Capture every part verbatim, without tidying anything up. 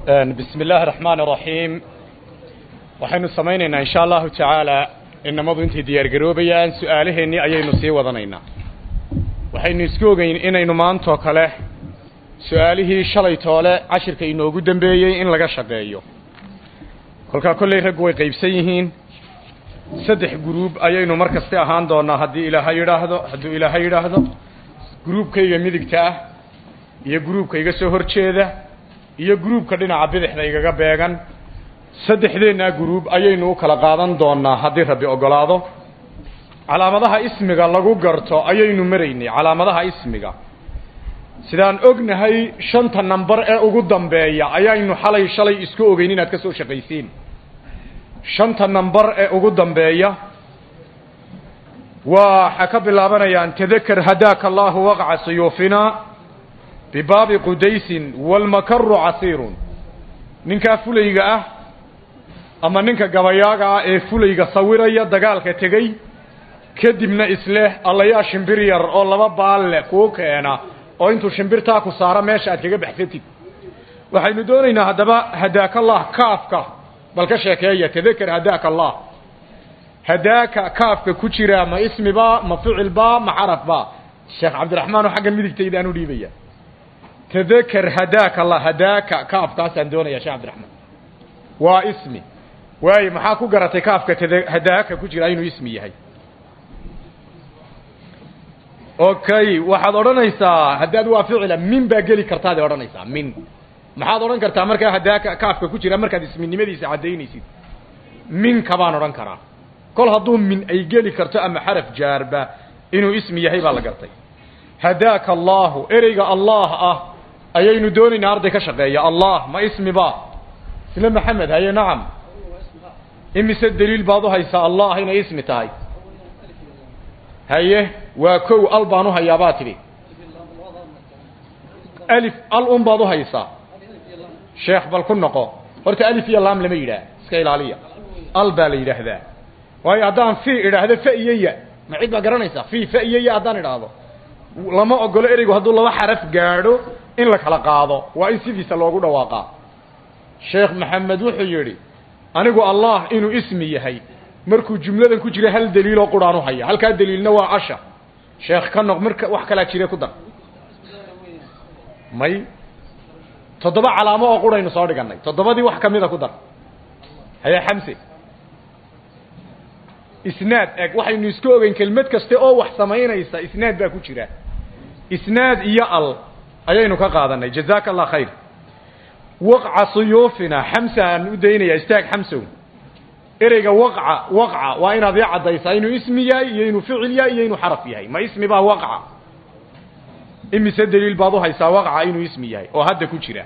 بسم الله الرحمن الرحيم وحين سمينا إن شاء الله تعالى إن مضوا انت ديار قروبيا سؤاله إني أي نصي وضنينا وحين نسكوغين إن إنو مانتو كله سؤاله شلي طالع عشر كإنو قدام بيي إن لغا شقايو كل كل رقوي قيب سيهين سدح جروب أي إنو مركز تأهان دونا هدي إلى هاي راهدو هدو إلى هاي راهدو جروب كي يميدك تاه يا جروب كي يسهر كذا iyo groupka dhinaca bidixda igaga beegan saddexdeena group ayaynu kala qaadan doonaa hadii rabbi ogolaado calaamadaha ismiga lagu garto ayaynu maraynay calaamadaha ismiga sidaan ognahay shanta number ee ugu dambeeya ayaynu xalay shalay isku ogeyn inaad ka soo shaqaysiin shanta number ee ugu dambeeya waa ka bilaabanayaan tadhakkar hadaaka allah waq'a suyufina بباب قديس والمكر عصير نينكا فليغا اه اما نينكا غباياغا اي فليغا سويريا دغالكا تغي كدبنا اسله الله يا شمبرير او لبا باal ku keena oo intuu shimbirta ku saara meesha aad kaga baxsatid waxaynu doonaynaa hadaba hadaaka allah kaafka balka sheekeeya tadhakkar hadaaka allah hadaaka kaafka ku jira ma ismi ba ma ficil ba ma xaraf ba sheekh abdurrahmaan xagan midigtayda aanu dhiibaya تذكر هداك الله هداك كاف كاسان دونا يا شيخ عبد الرحمن واسمي واي maxaa ku garatay kaafka hadaaka ku jira inuu ismi yahay okay waxaad oranaysaa hadaad waa ficil min ba gali kartaa de oranaysaa min maxaad oran kartaa marka hadaaka kaafka ku jira markaad isminimadiisa cadeynaysid min ka baan oran karaa kol haduu min ay gali karto ama xaraf jaarba inuu ismi yahay baa la gartay hadaaka allah ereyga allah ah ayaynu doonaynaa arday ka shaqeeya allah ma ismi ba sila maxamed haye nacam imise daliil baad u haysaa allah inay ismi tahay haye waa kow al baan u hayaa baa tidhi alif al un baad u haysaa sheekh bal ku noqo horta alif iyo laam lama yidhaah iska ilaaliya al baa la yidhaahdaa waayo haddaan fi idhaahdo fa iyo ya ma cid baa garanaysaa fi fa iyo ya haddaan idhaahdo lama ogolo ereygu hadduu laba xaraf gaadho in la kala qaado waa in sidiisa loogu dhawaaqaa sheekh maxamed wuxuu yidhi anigu allah inuu ismi yahay markuu jumladan ku jira hal daliiloo quraan u haya halkaa daliilna waa casha sheekh ka noq marka wax kalaa jire ku dar may toddoba calaamo oo quraynu soo dhiganay toddobadii wax kamida ku dar haye xamse isnaad eeg waxaynu isku ogeyn kelmad kaste oo wax samaynaysa isnaad baa ku jira isnaad iyo al ayaynu ka qaadanay jazaaka allah khayr waq'a suyufina xamsan u deynaya istaag xamsow ereyga waq'a waq'a waa inaad ii cadaysaa inuu ismi yahay iyo inuu ficil yahay iyo inuu xaraf yahay ma ismi baa waq'a imise daliil baad u haysaa waq'a inuu ismi yahay oo hadda ku jira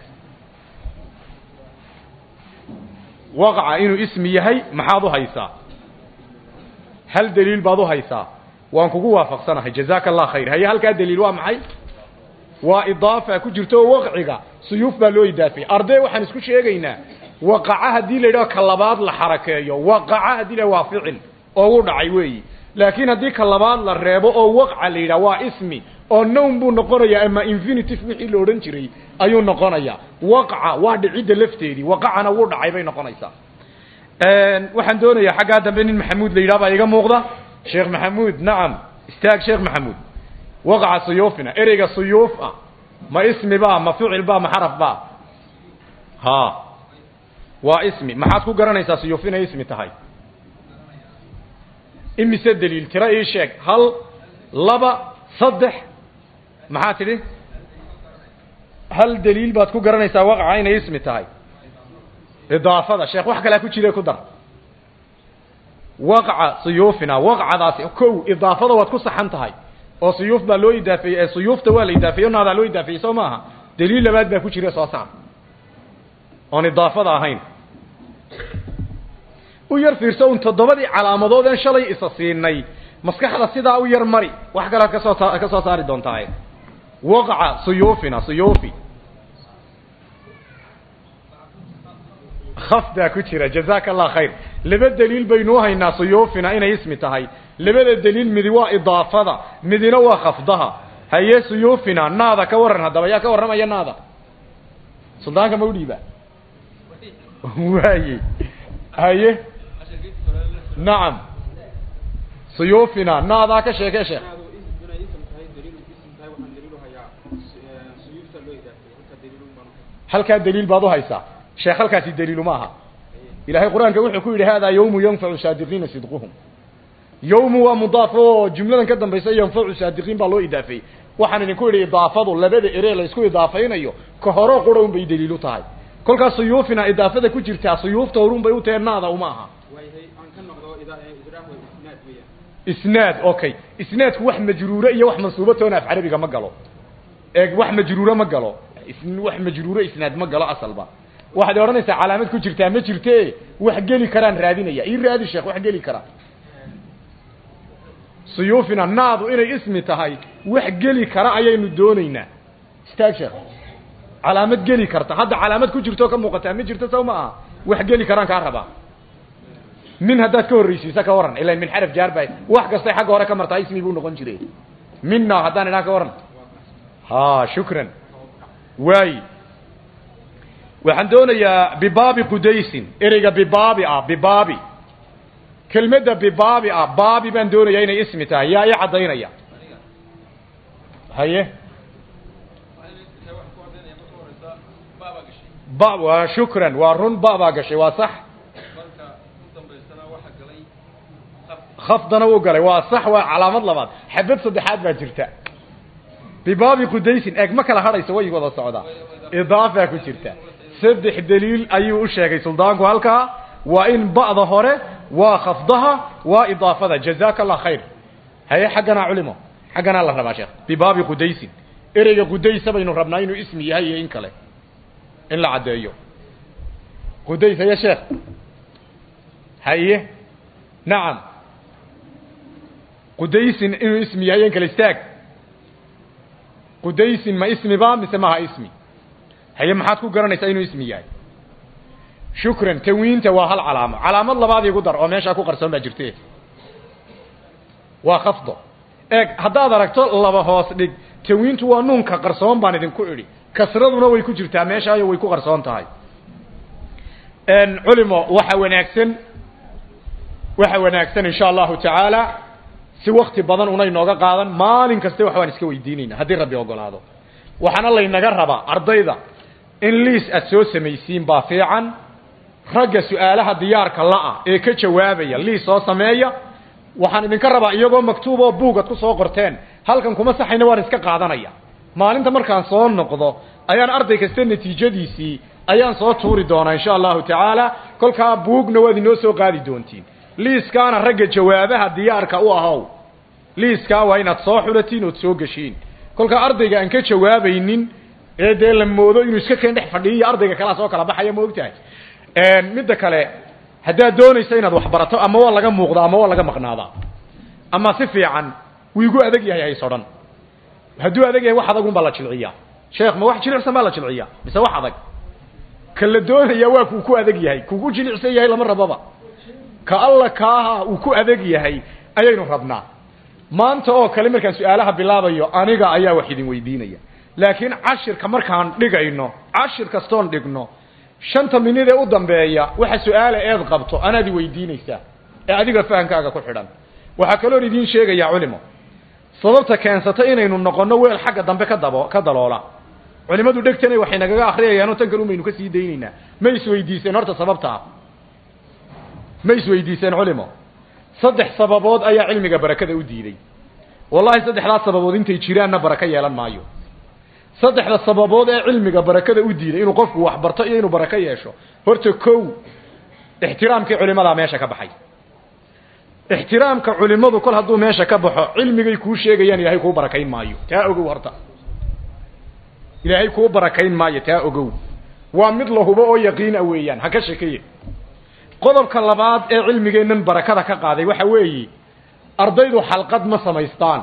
waq'a inuu ismi yahay maxaad u haysaa hal daliil baad u haysaa waan kugu waafaqsanahay jazaaka allah khayr haye halkaa daliil waa maxay waa idaafa ku jirto waqciga suyuuf baa loo idaafay arday waxaan isku sheegaynaa waqaca hadii la yiraahdo kalabaad la xarakeeyo waqaca hadii la waa ficil oo uu dhacay weey laakiin hadii kalabaad la reebo oo waqca la yiraahdo waa ismi oo noun buu noqonayaa ama infinitive wixii la oran jiray ayuu noqonayaa waqca waa dhicida lafteedii waqacana wuu dhacay bay noqonaysaa een waxaan doonayaa xagga dambe nin maxamuud la yiraahdo iga muuqda sheekh maxamuud nacam istaag sheekh maxamuud waqع suyufina ereyga suyuf ma ismi ba ma ficil ba ma xaraf ba ha waa ismi maxaad ku garanaysaa suyufina ismi tahay imise daliil tira ii sheeg hal laba saddex maxaa tidhi hal daliil baad ku garanaysaa waqca inay ismi tahay idaafada sheekh wax kale ku jira ku dar waqع suyufina waqcadaas kow idaafada waad ku saxan tahay oo suyuf baa loo idaafay ee suyufta waa la idaafay naada loo idaafay soo maaha daliil labaad baa ku jira soo saar on idaafada ahayn u yar fiirso un toddobadii calaamadood ee shalay isa siinay maskaxda sidaa u yar mari wax kale ka soo ka soo saari doontaa waqca suyufina suyufi khafda ku jira jazaaka allah khayr laba daliil baynu haynaa suyufina inay ismi tahay labada daliil midi waa idaafada midina waa khafdaha haye suyufina naada ka waran hadaba yaa ka waramaya naada suldaanka ma u dhiiba واي هاي نعم سيوفنا نادا كشيء كشيء هل كان دليل بعضه هيسا شيخ هل كان الدليل معها إلهي القرآن كوحي كل هذا يوم ينفع الصادقين صدقهم يوم ومضاف جملة كده بيس ينفع الصادقين بالله إضافي وحنا نقول إضافة لبدأ إريل يسكو إضافين أيوه كهراء قرون بيدليلو تاعي كل كسيوفنا إضافة كتير تسيوف تورون بيوتين نادا ومعها إسناد أوكي إسناد واحد مجرورة إيه واحد منصوبة هنا في عربي كما قالوا إيه واحد مجرورة ما قالوا إسن واحد مجرورة إسناد ما قالوا أصل با واحد يورنيس علامات كتير ما جرتيه واحد قالي كران رادين يا إيه رادي الشيخ واحد قالي كران سيوفنا ناضو إلى اسم تهاي واحد قالي كران أيه ندونينا استاذ شيخ علامات قالي كرتا هذا علامات كتير تو كم وقتها ما جرت سو ما واحد قالي كران كهرباء من هدات كوريسي سكورن إلا من حرف جار باي واحد قصي حق ورا كمرتا اسمي بو نقول جري منا هدان هناك ورن ها شكرا واي waxaan doonayaa bibaabi qudaysin ereyga bibaabi ah bibaabi kelmadda bibaabi ah baabi baan doonayaa inay ismi tahay yaa i cadaynaya haye baba shukran waa run baba gashay waa sax khafdana uu galay waa sax waa calaamad labaad xabad saddexaad baa jirta bibaabi qudaysin eeg ma kala hadhayso way wada socdaa idaafa ku jirta saddex daliil ayuu u sheegay suldaanku halka waa in ba'da hore waa khafdaha waa idaafada jazakallahu khayr hay xaqana culimo xaqana la rabaa sheekh bibaabi qudaysin ereyga qudaysa baynu rabnaa inuu ismi yahay in kale in la cadeeyo qudaysa ya sheekh haye naam qudaysin inuu ismi yahay in kale istaag qudaysin ma ismi ba mise ma ismi هي maxaad ku garanaysaa inuu ismi yahay shukran tanwiinta waa hal calaamo calaamad labaad igu dar oo meesha ku qarsoon ba jirtay waa khafdo eeg hadaad aragto laba hoos dhig tanwiintu waa nuunka qarsoon baan idin ku iri kasraduna way ku jirtaa meesha ay way ku qarsoon tahay en culimo waxa wanaagsan waxa wanaagsan insha Allah taala si waqti badan una inooga qaadan maalin kasta wax waan iska weydiinayna hadii rabbi ogolaado waxana la inaga rabaa ardayda in liis aad soo samaysiin baa fiican ragga su'aalaha diyaarka la'a ee ka jawaabaya liis soo sameeya waxaan idinka rabaa iyagoo maktuub oo buugad ku soo qorteen halkan kuma saxayna waan iska qaadanaya maalinta markaan soo noqdo ayaan arday kasta natiijadiisii ayaan soo tuuri doonaa insha Allah taala kolka buugna waad inoo soo qaadi doontiin liiskaana ragga jawaabaha diyaarka u ahaw liiska waa inaad soo xulatiin oo soo gashiin kolka ardayga aan ka jawaabaynin ee de la moodo inuu iska keen dhex fadhiyo ardayga kala soo kala baxaya ma ogtahay een midda kale hadaa doonaysa inaad wax barato ama waa laga muuqdo ama waa laga maqnaada ama si fiican wiigu adag yahay ay sodhan haduu adag yahay wax adag un baa la jilciya sheekh ma wax jilicsan baa la jilciya mise wax adag kala doonaya waa ku ku adag yahay kugu jilicsan yahay lama rababa ka alla kaaha uu ku adag yahay ayaynu rabnaa maanta oo kale markaan su'aalaha bilaabayo aniga ayaa wax idin weydiinaya laakiin cashirka markaan dhigayno cashir kastoon dhigno shanta minid ee u dambeeya waxa su'aal eed qabto anaadi weydiinaysa ee adiga fahankaaga ku xidhan waxa kale oo idin sheegaya culimo sababta keensata inaynu noqono weel xagga dambe ka dabo ka daloola culimadu dhigtanay waxay nagaga akhriyayaan oo tan kale umaynu ka sii deynayna ma is weydiiseen horta sababta ma is weydiiseen culimo saddex sababood ayaa cilmiga barakada u diiday wallahi saddexdaas sababood intay jiraanna baraka yeelan maayo saddexda sababood ee cilmiga barakada u diiday inuu qofku wax barto iyo inuu baraka yeesho horta kow ixtiraamka culimada meesha ka baxay ixtiraamka culimadu kol haduu meesha ka baxo cilmigay ku sheegayaan ilaahay ku barakayn maayo taa ogow horta ilaahay ku barakayn maayo taa ogow waa mid la hubo oo yaqiin ah weeyaan ha ka sheekay qodobka labaad ee cilmigeenan barakada ka qaaday waxa weeye ardaydu xalqad ma samaystaan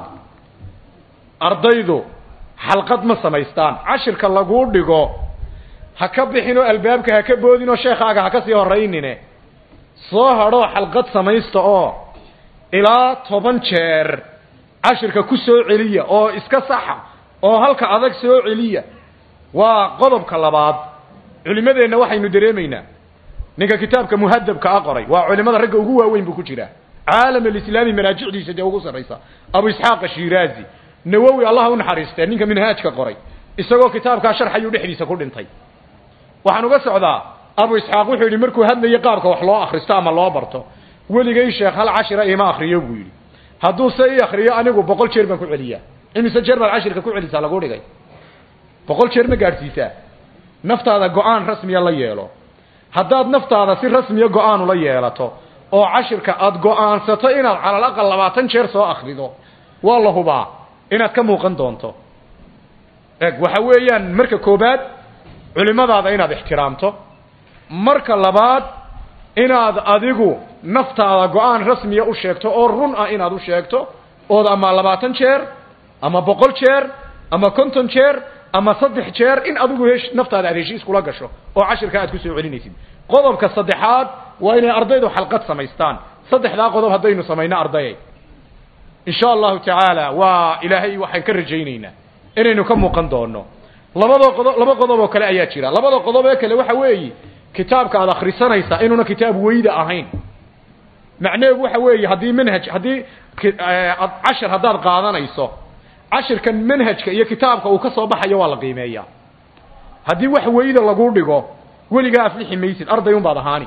ardaydu xalqad ma samaystaan cashirka lagu dhigo ha ka bixino albaabka ha ka boodino sheekhaga ha ka sii horeynine soo haro xalqad samaysto oo ilaa toban jeer cashirka ku soo celiya oo iska saxa oo halka adag soo celiya waa qodobka labaad culimadeena waxaynu dareemaynaa ninka kitaabka muhaddabka aqoray waa culimada ragga ugu waaweyn buu ku jiraa caalam alislaami maraajicdiisa de ugu sareysa abu isxaaq shirazi nawawi allah u naxariistay ninka minhaajka qoray isagoo kitaabka sharxayu dhixdiisa ku dhintay waxaan uga socdaa abu isxaaq wuxuu yiri markuu hadlayay qaabka wax loo akhristo ama loo barto weligay sheekh hal cashira ima akhriyo buu yiri hadduu say akhriyo anigu boqol jeer baan ku celiyaa imise jeer baan cashirka ku celisaa lagu dhigay boqol jeer ma gaarsiisaa naftaada go'aan rasmi ah la yeelo haddaad naftaada si rasmi ah go'aan ula yeelato oo cashirka aad go'aansato inaad calal aqal labaatan jeer soo akhrido waa la hubaa inaad ka muuqan doonto eeg waxa weeyaan marka koobaad culimadaada inaad ixtiraamto marka labaad inaad adigu naftaada go'aan rasmi ah u sheegto oo run ah inaad u sheegto oo ama labaatan jeer ama boqol jeer ama konton jeer ama saddex jeer in adigu heesh naftaada aad heshiis kula gasho oo cashirka aad ku soo celinaysid qodobka saddexaad waa inay ardaydu xalqad samaystaan saddexda qodob hadaynu sameeyna ardayay insha Allah ta'ala waa ilaahay waxaan ka rajaynaynaa inaynu ka muuqan doono labada qodob laba qodob oo kale ayaa jira labada qodob ee kale waxa weeye kitaabka aad akhrisanaysa inuu kitaab weyda ahayn macnaheedu waxa weeye hadii manhaj hadii cashar hadaad qaadanayso cashirkan manhajka iyo kitaabka uu ka soo baxayo waa la qiimeeyaa hadii wax weyda lagu dhigo weliga aflixi maysid arday un baad ahaani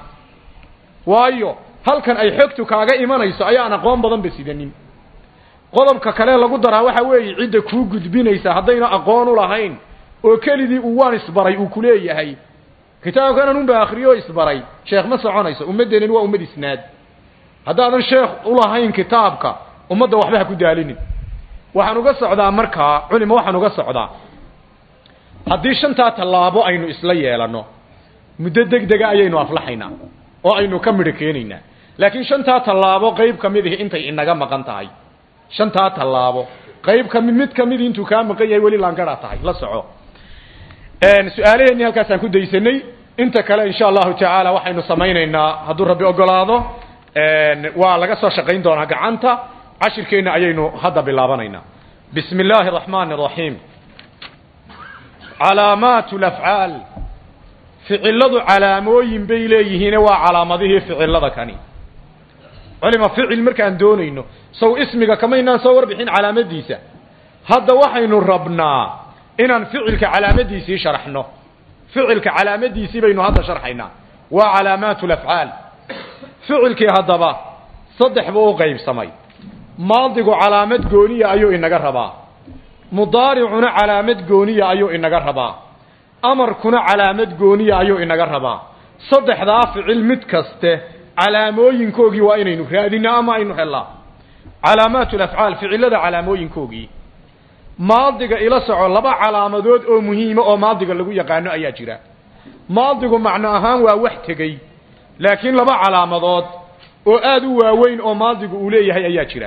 waayo halkan ay xogtu kaaga imanayso ayaan aqoon badan basidanin qodobka kale lagu daraa waxa weeye cid ku gudbinaysa hadayna aqoon u lahayn oo kelidii uu waan isbaray uu kuleeyahay kitaabkan uu baa akhriyo isbaray sheekh ma soconayso ummadeena waa ummad isnaad hadaadan sheekh u lahayn kitaabka ummadda waxba ha ku daalinin waxaan uga socdaa markaa culimo waxaan uga socdaa haddii shanta talaabo aynu isla yeelano muddo degdeg ah ayaynu aflaxaynaa oo aynu ka midho keenaynaa laakiin shanta talaabo qayb kamid ah intay inaga maqan tahay shanta talaabo qayb kamid mid kamid intuu ka maqan yahay wali laan gara tahay la soco een su'aalaheeni halkaas aan ku daysanay inta kale insha Allah ta'ala waxaynu sameeynaynaa hadduu rabbi ogolaado een waa laga soo shaqeyn doonaa gacanta عشركينا أيينو هذا باللابانينا بسم الله الرحمن الرحيم علامات الأفعال فعل علاموين بيليه وعلامته فعل كاني علم فعل مركان دونينو سو اسمك كما ينا صور بحين علامة ديسة هذا وحين ربنا إن فعلك علامة ديسي شرحنا فعلك علامة ديسي بينو هذا شرحنا وعلامات الأفعال فعلك هذا با صدح بو غيب سمي ماضيgu calaamad gooniya ayuu inaga rabaa mudaaricuna calaamad gooniya ayuu inaga rabaa amarkuna calaamad gooniya ayuu inaga rabaa saddexda ficil mid kaste calaamooyinkoogii waa inaynu raadinaa ama aynu helaa calaamatul af'aal ficilada calaamooyinkoogii maadiga ila soco laba calaamadood oo muhiim ah oo maadiga lagu yaqaano ayaa jira maadigu macna ahaan waa wax tagay laakiin laba calaamadood oo aad u waaweyn oo maadigu uu leeyahay ayaa jira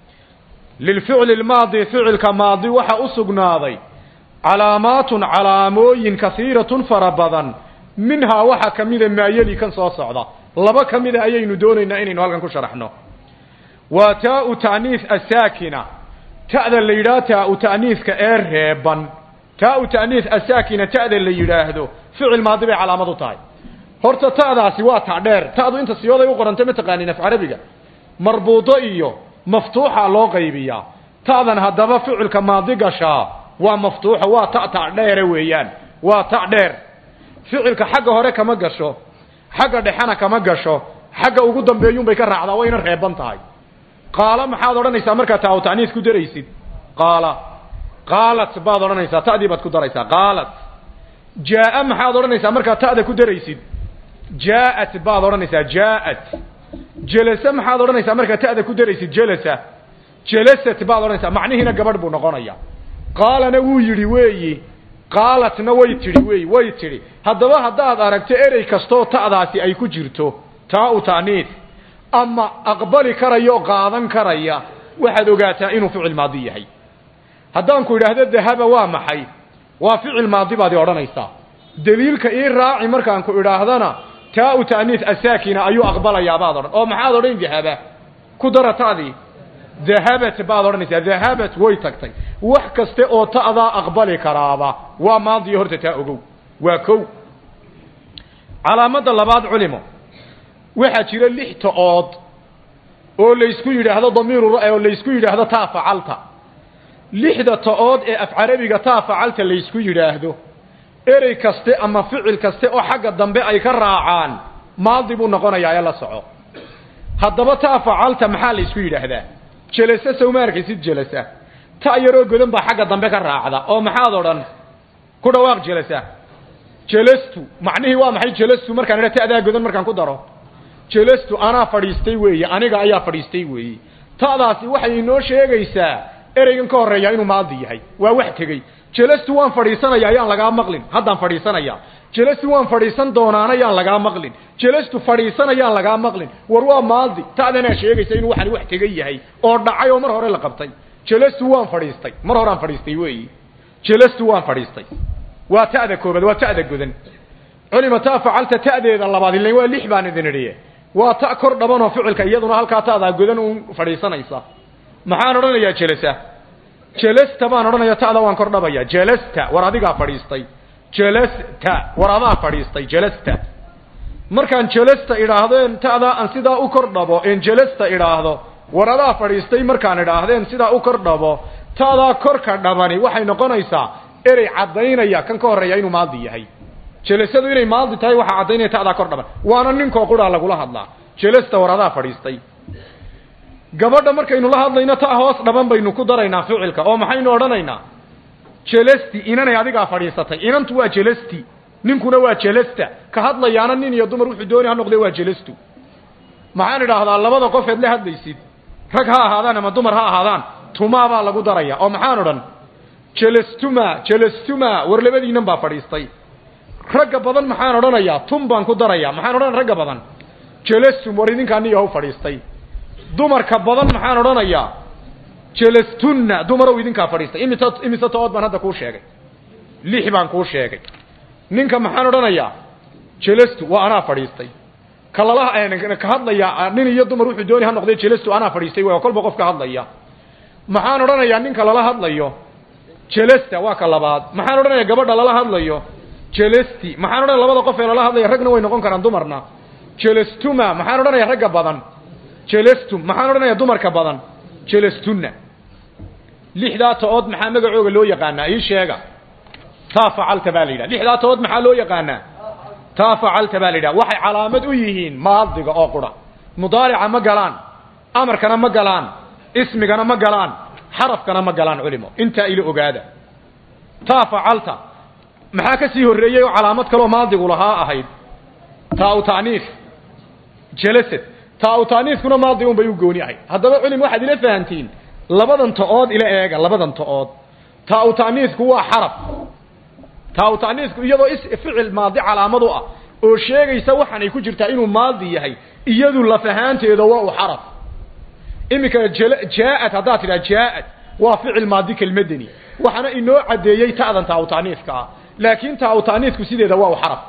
للفعل الماضي فعل كماضي وحا أسقناضي علامات علاموين كثيرة فربضا منها وحا كميدا ما يلي كان صاصعدا لبا كميدا أيين دونينا إنين وهلقا كو شرحنا وتاء تأنيث الساكنة تأذى الليلة تاء تأنيث كإرهبا تاء تأنيث الساكنة تأذى الليلة فعل ماضي بعلامة تاي هورتا تأذى سوا تعدير تأذى انت سيوضا يقول انت متقانين في عربية مربوطة إيو مفتوحة لو غيبية تأذن هدف فعل كماضي قشا ومفتوحة وتأتع دير ويان وتعدير فعل كحاجة هوريك ما قشو حاجة دحانا كما قشو حاجة وقودن بيوم بيكرع على وين الرهبان تاي قال محاضرة نيسا مركة تاو تعنيس كدريسي قال قالت بعض نيسا تأديبت كدريسا قالت جاء محاضرة نيسا مركة تأدي كدريسي جاءت بعض نيسا جاءت جلسة محاضرة نيسا مركة تأذى كدريسي جلسة جلسة بعض نيسا معنى هنا قبر بو نقونيا قال نوو يري وي قالت نوي تري وي وي تري هذا هذا أركت إري كستو تأذاسي أي كجرتو تاو تانيث أما أقبل كريو قاضن كريا واحد وقاتا إنو فعل ماضي هي هذا نقول هذا الذهب وامحي وفعل ماضي بعد ورنيسا دليلك إيه راعي مركا نقول هذانا تاء تأنيث الساكنة أيو أقبل يا بعضر أو محاضرين ذهبة كدرة هذه ذهبت بعضر نساء ذهبت ويتكتي وحكست أو تأذى أقبل كرابة وماضي هرت تأغو وكو calaamada labaad culimo waxa jira lix tood oo la isku yiraahdo damiir oo la isku yiraahdo taa facalta lixda tood ee af carabiga taa facalta la isku yiraahdo erey kaste ama ficil kaste oo xagga dambe ay ka raacaan maadi buu noqonayaa la soco haddaba taa facalta maxaa la isku yiraahdaa jalasa sawmaarkiisid jalasa ta yaroo godan baa xagga dambe ka raacda oo maxaad oran ku dhawaaq jalasa jalastu macnaheedu waa maxay jalastu markaan ila ta'daa godan markaan ku daro jalastu ana fadhiistay weeye aniga ayaa fadhiistay weeye taadaasi waxay inoo sheegaysaa ereygan ka horeeya inuu maadi yahay waa wax tagay jalastu waan fadhiisanaya ayaan laga maqlin haddaan fadhiisanaya jalastu waan fadhiisan doonaana ayaan laga maqlin jalastu fadhiisanaya ayaan laga maqlin war waa maadi taadana sheegaysaa inuu waxan wax tagay yahay oo dhacay oo mar hore la qabtay jalastu waan fadhiistay mar hore aan fadhiistay weeye jalastu waan fadhiistay waa taada koobad waa taada godan culima taa facalta taadeeda labaad ilaa waa lix baan idin idhiye waa ta kor dhaban oo ficilka iyaduna halka taada godan uu fadhiisanaysa maxaan oranayaa jalasa jalasta baan oranayaa taada waan kor dhabaya jalasta war adiga fadhiistay jalasta war adaa fadhiistay jalasta markaan jalasta idhaahdeen taada aan sida u kor dhabo in jalasta idhaahdo war adaa fadhiistay markaan idhaahdeen sida u kor dhabo taada korka dhabani waxay noqonaysaa erey cadaynaya kan ka horeeya inuu maadi yahay jelasadu inay maadi tahay waxa cadaynaya taada kor dhaban waana ninka qura lagu la hadlaa jelasta warada fadhiistay gabadha markaynu la hadlayna taa hoos dhaban baynu ku daraynaa ficilka oo maxaynu oranaynaa jelasti inanay adiga fadhiisatay inantu waa jelasti ninkuna waa jelasta ka hadlayaana nin iyo dumar wuxuu doonay ha noqday waa jelastu maxaan idhaahdaa labada qof ee la hadlaysid rag ha ahaadaan ama dumar ha ahaadaan tuma baa lagu daraya oo maxaan oran jelastuma jelastuma war labadiinan baa fadhiistay ragga badan maxaan oranayaa tum baan ku darayaa maxaan oran ragga badan jelastum war idinkaan iyo fadhiistay dumarka badan maxaan oranayaa jelastunna dumarow idinkaa fadhiistay imisa imisa tood baan hadda ku sheegay lix baan ku sheegay ninka maxaan oranayaa jelastu waa ana fadhiistay kalalaha aan ka hadlaya nin iyo dumar wuxuu doonay ha noqday jelastu ana fadhiistay waa kolba qof ka hadlaya maxaan oranayaa ninka lala hadlayo jelasta waa ka labaad maxaan oranayaa gabadha lala hadlayo jelasti maxaan oranayaa labada qof ee lala hadlayo ragna way noqon karaan dumarna jelastuma maxaan oranayaa ragga badan jelastum maxaan oranayaa dumarka badan jelastunna lixdaa tood maxaa magacooga loo yaqaanaa ii sheega taa facalta baa la yidhaha lixdaa tood maxaa loo yaqaanaa taa facalta baa la yidhaha waxay calaamad u yihiin maadiga oo qura mudaarica ma galaan amarkana ma galaan ismigana ma galaan xarafkana ma galaan culimo intaa ila ogaada taa facalta maxaa ka sii horeeyay oo calaamad kale oo maadigu lahaa ahayd taa u taaniif jelasad taa u taaniifkuna maadi un bay u gooni ahayd haddaba culimo waxaad ila fahantiin labadan tood ila eega labadan tood taa u taaniifku waa xaraf taa u taaniifku iyadoo is ficil maadi calaamad u ah oo sheegaysa waxaan ay ku jirtaa inuu maadi yahay iyadu la fahanteedo waa u xaraf imika jaa'at hadaa tira jaa'at waa ficil maadi kelmadani waxana inoo cadeeyay taadan taa u taaniifka laakiin taa u taaniifku sideeda waa u xaraf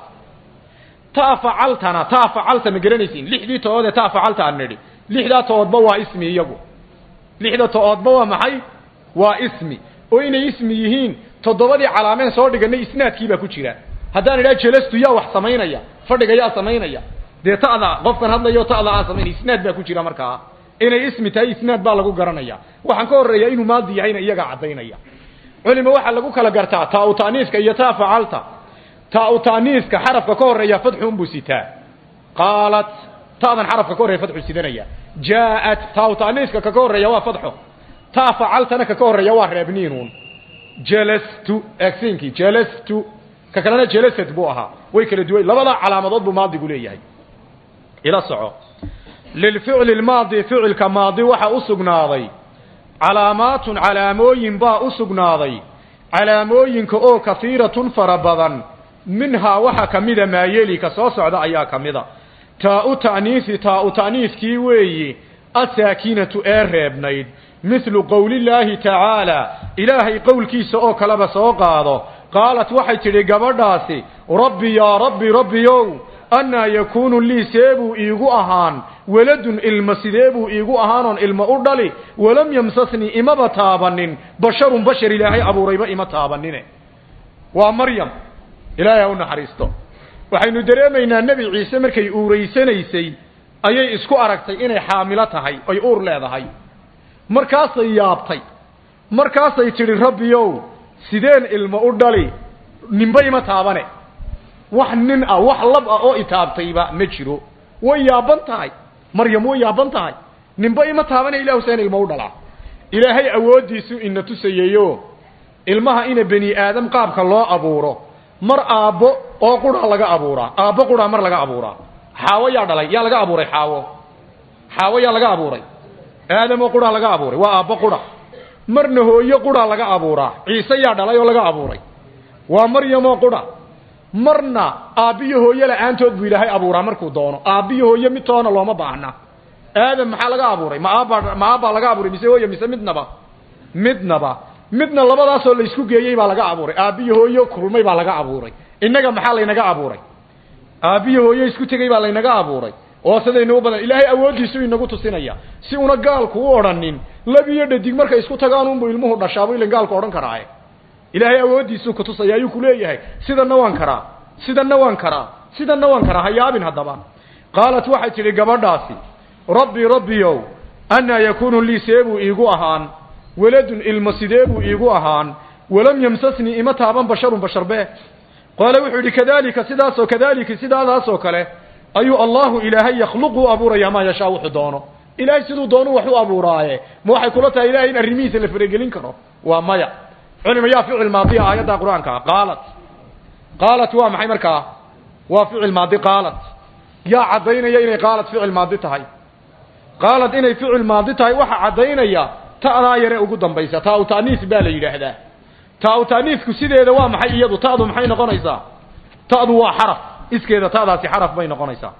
taa facaltana taa facalta ma garanaysiin lixdii tood ee taa facalta aan nidhi lixdaa toodba waa ismi iyagu lixda toodba waa maxay waa ismi oo inay ismi yihiin toddobadii calaameen soo dhiganay isnaadkii baa ku jira haddaan idhaa jelastu yaa wax samaynaya fadhiga yaa samaynaya dee ta'da qofkan hadlayo ta'da aa samaynaya isnaad baa ku jira markaa inay ismi tahay isnaad baa lagu garanaya waxaan ka horeeyaa inuu maadi yahayna iyaga cadaynaya culimo waxa lagu kala gartaa taa u taaniiska iyo taa facalta taa u taaniiska xarafka ka horeeya fadxun buu sitaa qaalat taadan xarafka ka horeeya fadxu sidanaya jaa'at taa u taaniiska ka horeeya waa fadxo taa facaltana ka horeeya waa reebniinun jalastu aksinki jalastu ka kalena jalasad buu ahaa way kala duway labada calaamadood buu maadigu leeyahay ila soco للفعل الماضي فعل كماضي وحا أسقناضي علامات علاموين با أسقناضي علاموين كأو كثيرة فربضا منها وحا كمدا ما يلي كسوس عدا أيا كمدا تاء تأنيث تاء تأنيث كيوي الساكينة إرهب نيد مثل قول الله تعالى إلهي قول كيس أو كلبس أو قاضو قالت وحي تري قبرداسي ربي يا ربي ربي يو أنا يكون لي سيبو إيغو أهان ولد المسيديبو إيغو أهان إلما أردلي ولم يمسسني إما بتابنين بشر بشر إلهي أبو ريبا إما تابنين ومريم إلهي أونا حريستو waxaynu dareemaynaa nabi ciise markay uureysanaysay ayay isku aragtay inay xaamilo tahay ay uur leedahay markaasay yaabtay markaasay tiri rabbiyow sideen ilmo u dhali ninbay ma taabane wax nin ah wax lab ah oo itaabtayba ma jiro way yaaban tahay maryam way yaaban tahay ninbay ma taabane ilaahu seen ilmo u dhalaa ilaahay awoodiisu ina tusayeeyo ilmaha ina bani aadam qaabka loo abuuro mar aabbo oo qura laga abuuraa aabbo qura mar laga abuuraa xaawo yaa dhalay yaa laga abuuray xaawo xaawo yaa laga abuuray aadam oo qura laga abuuray waa aabbo qura marna hooyo qura laga abuuraa ciise yaa dhalay oo laga abuuray waa maryam oo qura marna aabiyo hooyo la'aantood buu ilaahay abuuraa markuu doono aabiyo hooyo mid toona looma baahna aadam maxaa laga abuuray ma aaba ma aaba laga abuuray mise hooyo mise midnaba midnaba midna labadaas oo la isku geeyay baa laga abuuray aabiyo hooyo kulmay baa laga abuuray inaga maxaa la inaga abuuray aabiyo hooyo isku tagay baa la inaga abuuray oo sidaynu u badan ilaahay awoodiisu inagu tusinaya si una gaalku u oranin labiyo dhadig markay isku tagaan uu ilmuhu dhashaabo ilaa gaalku oran karaaye ilaahay awoodiisu ku tusaya ayuu ku leeyahay sidana waan karaa sidana waan karaa sidana waan karaa hayaabin hadaba qaalat waxa tiri gabadhaasi rabbi rabbiyow anna yakunu li seebu iigu ahaan waladun ilma sideebu iigu ahaan walam yamsasni ima taaban basharun basharbe qala wuxuu yiri kadalika sidaas oo kadalika sidaas oo kale ayu allahu ilaahay yakhluqu abuura ma yashaa wuxuu doono ilaahay sidoo doono wuxuu abuuraaye ma waxay kula tahay ilaahay in arrimihiisa la faragelin karo waa maya علم يا فعل ماضي آيات القرآن قالت قالت waa maxay markaa waa ficil maadi qaalat yaa cadaynaya inay qaalat ficil maadi tahay qaalat inay ficil maadi tahay waxa cadaynaya ta'da yare ugu dambaysa taa u taaniis baa la yiraahdaa taa u taaniisku sideeda waa maxay iyadu taadu maxay noqonaysaa taadu waa xaraf iskeeda taadaasi xaraf bay noqonaysaa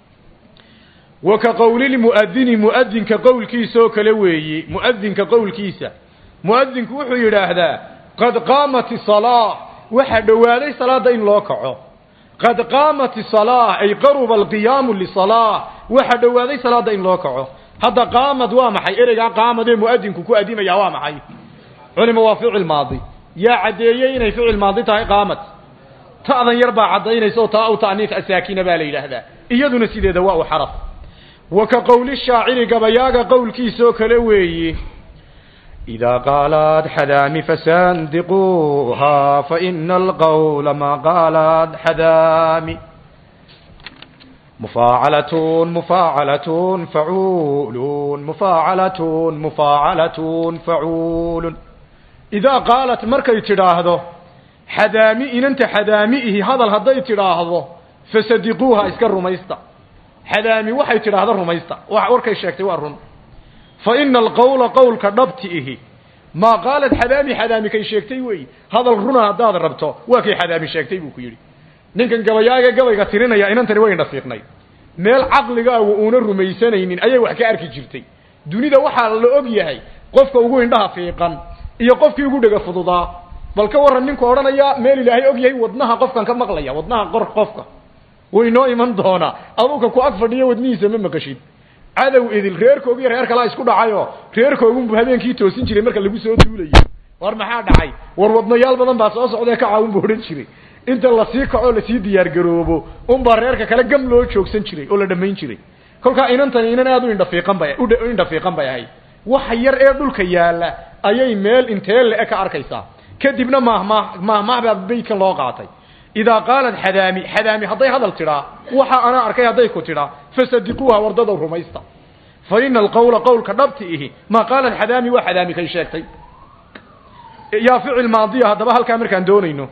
waka qawli muadhdhin muadhdhinka qawlkiisa oo kale weeyi muadhdhinka qawlkiisa muadhdhinku wuxuu yiraahdaa qad qaamati salaah waxa dhawaaday salaada in loo kaco qad qaamati salaah ay qaruba alqiyam lisalaah waxa dhawaaday salaada in loo kaco hada qaamad waa maxay ereyga qaamade muadhdhinku ku adimaya waa maxay culimo waa ficil maadi yaa cadeeyay inay ficil maadi tahay qaamat taadan yarba cadaynayso taa u taaniif asaakina baa la yiraahdaa iyaduna sideeda waa u xaraf waka qawli shaaciri gabayaaga qawlkiisa oo kale weeyi إذا قالت حذامي فسندقوها فإن القول ما قالت حذامي مفاعلة مفاعلة فعول مفاعلة مفاعلة فعول إذا قالت مركي تراهده حذامي إن أنت حذامئه هذا الهضي تراهده فصدقوها اسكر رميستا حذامي وحي تراهده رميستا وحوركي شاكتي وارون فإن القول قول كنبته ما قالت حذامي حذامي كي شيكتي وي هذا الرنا هذا ربطه وكي حذامي شيكتي بو كيري نينكن غبياغا غبيغا تيرينيا inantani way nafiiqnay meel aqliga uu una rumaysanaynin ayay wax ka arki jirtay dunida waxa la og yahay qofka ugu indhaha fiiqan iyo qofkii ugu dhaga fududaa balka waran ninku oranaya meel ilaahay og yahay wadnaha qofkan ka maqlaya wadnaha qor qofka way noo iman doona aduga ku ag fadhiyo wadnihiisa ma maqashid cadow idil reerkooga iyo reer kala isku dhacayo reerkoogu habeenkii toosin jiray marka lagu soo duulayo war maxaa dhacay war wadnayaal badan baa soo socday ka caawin boodan jiray inta la sii kaco la sii diyaar garoobo un baa reerka kala gam loo joogsan jiray oo la dhameyn jiray kolka inantan inan aad u indha fiiqan bay u indha fiiqan bay ahay wax yar ee dhulka yaala ayay meel intee la ka arkaysaa kadibna maahma maahma baykan loo qaatay إذا قالت حذامي حذامي هذي هذا الترا وحا أنا أركي هذي كترا فصدقوها ورددوا رميستا فإن القول قول كنبته ما قالت حذامي وحذامي كي شاكتي يا فعل ماضي هذا بها الكامير كان دونينه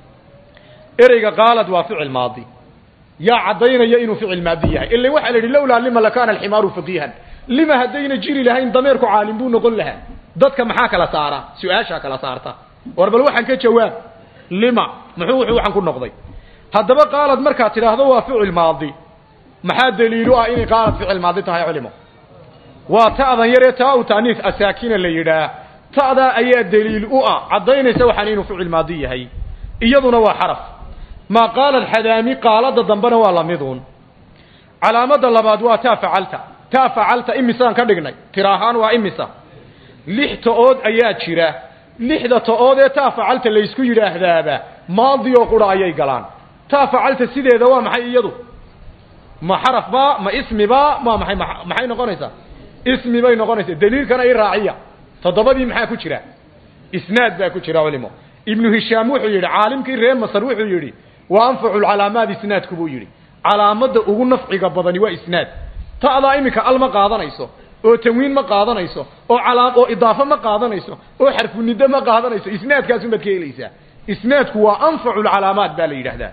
إريقا قالت وفعل ماضي يا عضينا يئنو فعل ماضي اللي وحل لولا لما لكان الحمار فقيها لما هدينا جيري لهين ضميركو عالم بو نقول لها ضدك محاك لسارة سؤاشاك لسارتا وربل وحن كجواب لما محو وحن كن نقضي هذا قالت مركا تراهدو waa ficil maadi maxaa daliilu ah in qaalad ficil maadi tahay culimo waa taadan yare taa u taaniif asaakina la yiraa taada ayaa daliil u ah cadaynaysa waxaan inuu ficil maadi yahay iyaduna waa xaraf ma qaalad hadaami qaalada dambana waa lamidun calaamada labaad waa taa facalta taa facalta imisan ka dhignay tiraahan waa imisa lix tood ayaa jira lixda tood ee taa facalta la isku yiraahdaaba maadi oo qura ayay galaan taa facalta sideeda waa maxay iyadu ma xaraf ba ma ismi ba ma maxay maxay noqonaysaa ismi bay noqonaysaa daliilkana ay raaciya todobadii maxaa ku jira isnaad baa ku jira culimo ibnu hishaam wuxuu yiri caalimkii reer masar wuxuu yiri wa anfa'u al-alaamaad isnaadku buu yiri calaamada ugu nafciga badani waa isnaad taada imika alma qaadanayso oo tanwiin ma qaadanayso oo calaam oo idaafa ma qaadanayso oo xarfu nida ma qaadanayso isnaadkaas uma keelaysa isnaadku waa anfa'u al-alaamaad baa la yiraahdaa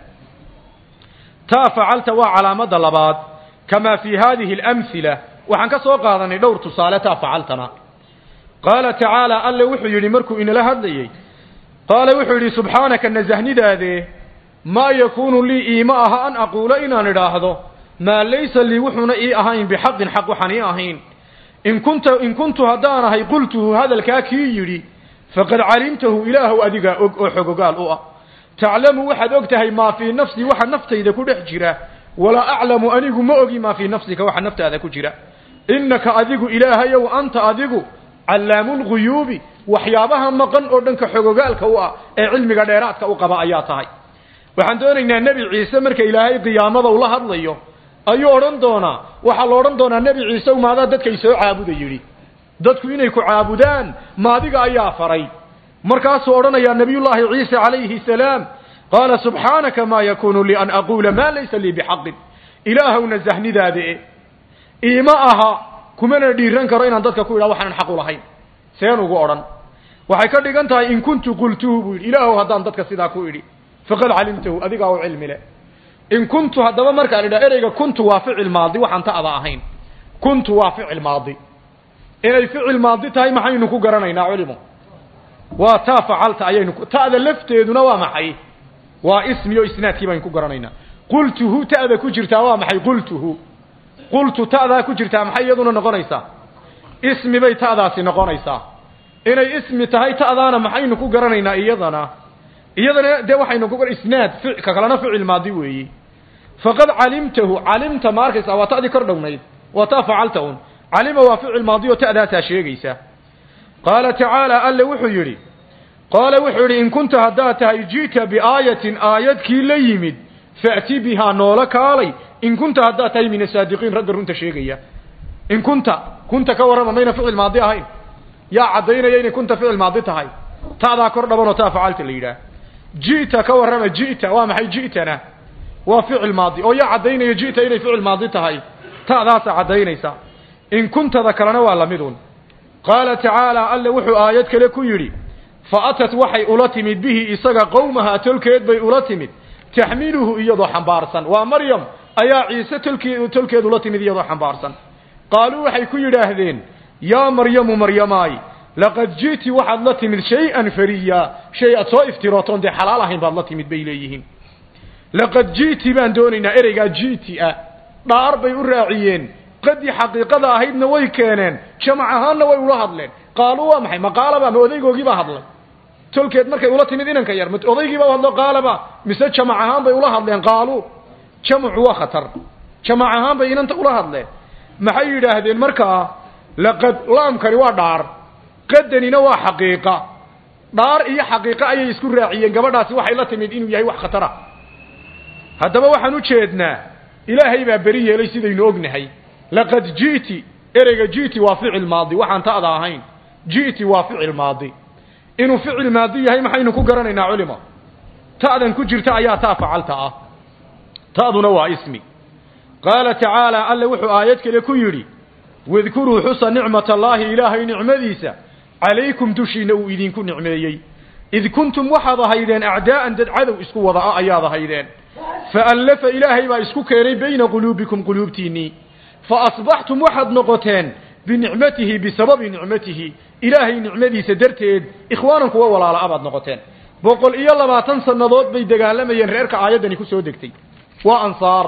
ta facalta waa calaamada labaad kama fi hadhihi al-amthila waxaan ka soo qaadanay dhowr tusaale ta facaltana qala ta'ala alla wuxuu yiri markuu inala hadlayay qala wuxuu yiri subhanaka nazahnidaade ma yakunu li iimaha an aqula inaan idhaahdo ma laysa li wuxuna ii ahayn bixaqin xaq waxani ahayn in kunta in kuntu hadana hay qultu hadalka ki yiri faqad alimtahu ilahu adiga og oo xogogaal u ah تعلم واحد أقتهي ما في نفسي واحد نفسي إذا كنت أحجره ولا أعلم أنه ما أقي ما في نفسك واحد نفسي هذا كجره إنك أذيق إلهي وأنت أذيق علام الغيوب وحيابها مقن أردنك حقوقالك هو علمك ديراتك وقبا آياتها وحندون إن النبي عيسى مرك إلهي قيامة والله هذليه أيو أرندونا وحال أرندونا النبي عيسى وماذا دادك يسوع عابد يري دادك إنيك عابدان ما ديك أيا فري مركاس أورنا يا نبي الله عيسى عليه السلام قال سبحانك ما يكون لي أن أقول ما ليس لي بحق إله نزهني ذاذئ إيماءها كمنا ديران كرين أن تذكر إله وحنا نحق لهين سيانو أوران وحيكاد لغانتها إن كنت قلته إله هذا أن تذكر سيداكو إلي فقد علمته أذيك أو علم له إن كنت هذا مركا لنا إريك كنت وافع الماضي وحن تأضاهين كنت وافع الماضي إن الفعل الماضي تاي محينكو قرانينا علمه وتا فعلت أيينك تأذى لفتيدنا ومحي واسمي وإسناد كيما ينكو قرانينا قلته تأذى كجرتا ومحي قلته قلت تأذى كجرتا محي يدنا نقونيسا اسمي بي تأذى سنقونيسا إني اسمي تهي تأذانا محي نكو قرانينا إيضنا إيضنا دي وحي نكو قران إسناد ككلنا فعل ماضي وي فقد علمته علمت ماركسا وتأذي كردونيد وتا فعلتهن علم وفعل ماضي وتأذى تاشيغيسا قال تعالى ألا وحيري قال وحيري إن كنت هداتها جيت بآية آية كي ليمد فأتي بها نولك علي إن كنت هداتها من الصادقين رد رنت شيئا إن كنت كنت كورما مين فعل ماضي هاي يا عدينا يين كنت فعل ماضي تهاي تاذا كرنا بنوتا فعلت الليلة جيت كورما جيت وامحي جيتنا وفعل ماضي أو يا عدينا جيت يين فعل ماضي تهاي تاذا سعدينا سا إن كنت ذكرنا ولا مدون قال تعالى ألا وحو آياتك لكو يري فأتت وحي أولتمد به إساق قومها تلكيد بي أولتمد تحميله إيضا حنبارسا ومريم أيا عيسى تلكيد أولتمد إيضا حنبارسا قالوا وحي كو يراهدين يا مريم مريماي لقد جيت وحد لتمد شيئا فريا شيئا صو افتراطون دي حلالهم بعد لتمد بيليهن لقد جيت بان دوننا إرقا جيتي دار بي أراعيين قد حقيقة هيدنا way keeneen jamacahana way ula hadleen qaalu waa maxay maqaalaba ma odaygoogii ba hadlay tolkeed markay ula timid inanka yar mid odaygii ba hadlo qaalaba mise jamacahan bay ula hadleen qaalu jamacu waa khatar jamacahan bay inanta ula hadleen maxay yiraahdeen markaa laqad laamkani waa dhaar qadanina waa xaqiiqa dhaar iyo xaqiiqa ayay isku raaciyeen gabadhaasi waxay la timid inuu yahay wax khatar ah hadaba waxaan u jeednaa ilaahay baa bari yeelay sidaynu ognahay لقد جيتي إرجع جيتي وفعل ماضي وحن تأذاهين جيتي وفعل ماضي إنه فعل ماضي هاي محين كو قرننا علماء تأذن كجرت آياتا فعلتها تأذن نوع اسمي قال تعالى ألا وحو آياتك لكو يري واذكروا حسن نعمة الله إلهي نعمديسا عليكم تشينوا إذن كن نعمديي إذ كنتم وحظ هيدين أعداء دد عدو اسكو وضعاء أياض هيدين فألف إلهي ما اسكو كيري بين قلوبكم قلوبتيني فأصبحتم واحد نقطين بنعمته بسبب نعمته إلهي نعمتي سدرتين إخوانكم ولا على أبد نقطين بقول إيا الله ما تنسى النضوط بيدقال لما ينريرك عايدني كسو دكتي وأنصار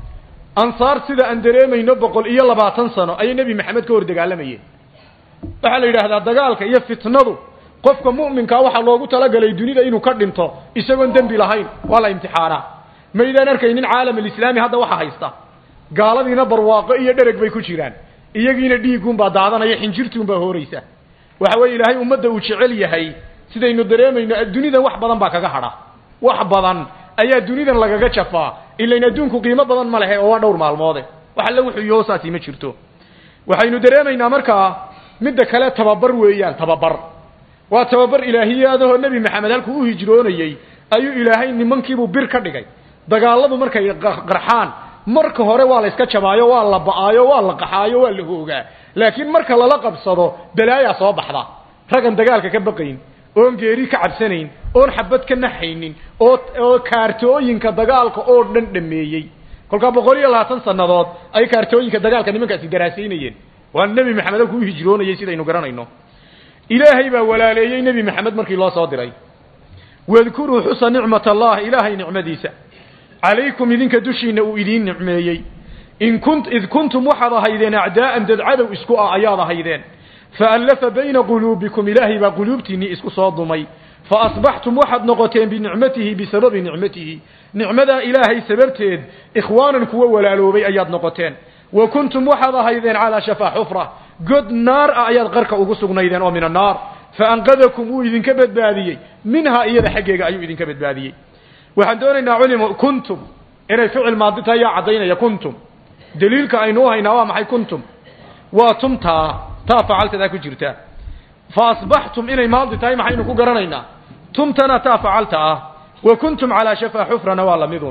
أنصار سيدا أندريمي نبقول إيا الله ما تنسى أي نبي محمد كور دقال لما يه وحال إله هذا دقالك يفت نضو قفك مؤمن كاوحا لوغو تلقى لي دونيدا إنو كردنتو إساقون دنبي لهين ولا امتحانا ما إذا نركين العالم الإسلامي هذا وحا هيستا gaaladiina barwaaqo iyo dhereg bay ku jiraan iyagiina dhiigun baa daadanaya xinjirtuun baa hooreysa waxa weey ilaahay ummadda uu jecel yahay sidaynu dareemayno adduunida wax badan baa kaga hadha wax badan ayaa dunidan lagaga jafaa ilaan adduunku qiimo badan ma lehe oo waa dhowr maalmoode waxa la wuxuu yoosaasi ma jirto waxaynu dareemaynaa markaa midda kale tababar weeyaan tababar waa tababar ilaahiyadaho nabi maxamed halkuu u hijroonayay ayuu ilaahay nimankiibuu bir ka dhigay dagaaladu markay qarxaan marka hore waa la iska jabaayo waa la ba'aayo waa la qaxaayo waa la hoogaa laakiin marka lala qabsado balaaya soo baxda ragan dagaalka ka baqayn oon geeri ka cabsanayn oon xabad ka naxaynin oo oo kaartooyinka dagaalka oo dhan dhameeyay kolka boqol iyo labaatan sanadood ay kaartooyinka dagaalka nimankaasi daraasaynayeen waa nabi maxamed ku hijroonayay sidaynu garanayno ilaahay baa walaaleeyay nabi maxamed markii loo soo diray wadkuru xusa nicmata allah ilaahay nicmadiisa عليكم إذن كدشين وإذن نعميي إن كنت إذ كنتم وحد هيدين أعداء ددعدوا إسكوا أياض هيدين فألف بين قلوبكم إلهي وقلوبتني إسكوا صادمي فأصبحتم وحد نغتين بنعمته بسبب نعمته نعمة إلهي سببتين إخوانا كوا ولا بي أياض نغتين وكنتم وحد هيدين على شفا حفرة قد نار أياض غرق أقصق نيدين ومن النار فأنقذكم إذن كبد باديي منها إيضا حقيقة أيو إذن كبد باديي waxaan doonaynaa culimo kuntum inay ficil maadi tahay yaa cadaynaya kuntum daliilka aynu haynaa waa maxay kuntum waa tumta taa facaltada ku jirta fa asbahtum inay maadi tahay maxaynu ku garanaynaa tumtana taa facalta ah wa kuntum ala shafa hufrana waa lamidun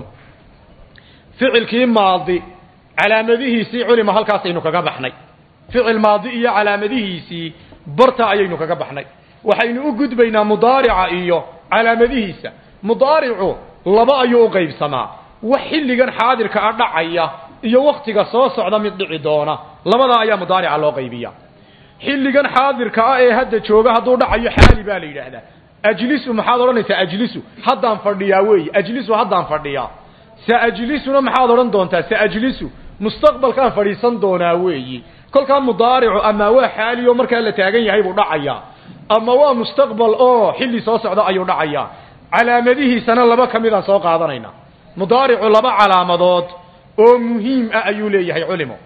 ficilkii maadi calaamadihiisii culimo halkaas aynu kaga baxnay ficil maadi iyo calaamadihiisii barta ayaynu kaga baxnay waxaynu u gudbaynaa mudaarica iyo calaamadihiisa mudaaricu laba ayuu qaybsamaa wax xilligan xaadirka ah dhacaya iyo waqtiga soo socda mid dhici doona labada ayaa mudaarica loo qaybiyaa xilligan xaadirka ah ee hadda jooga haduu dhacayo xaali baa la yiraahdaa ajlisu maxaad oranaysaa ajlisu haddaan fadhiyaa weey ajlisu haddaan fadhiyaa sa ajlisuna maxaad oran doontaa sa ajlisu mustaqbalkaan fadhiisan doonaa weey kolka mudaaricu ama waa xaali oo marka la taagan yahay buu dhacayaa ama waa mustaqbal oo xilli soo socda ayuu dhacayaa علامته سنة لبا كميدا سو قادنينا مضارع لبا علامات او مهم ايو ليهي علمو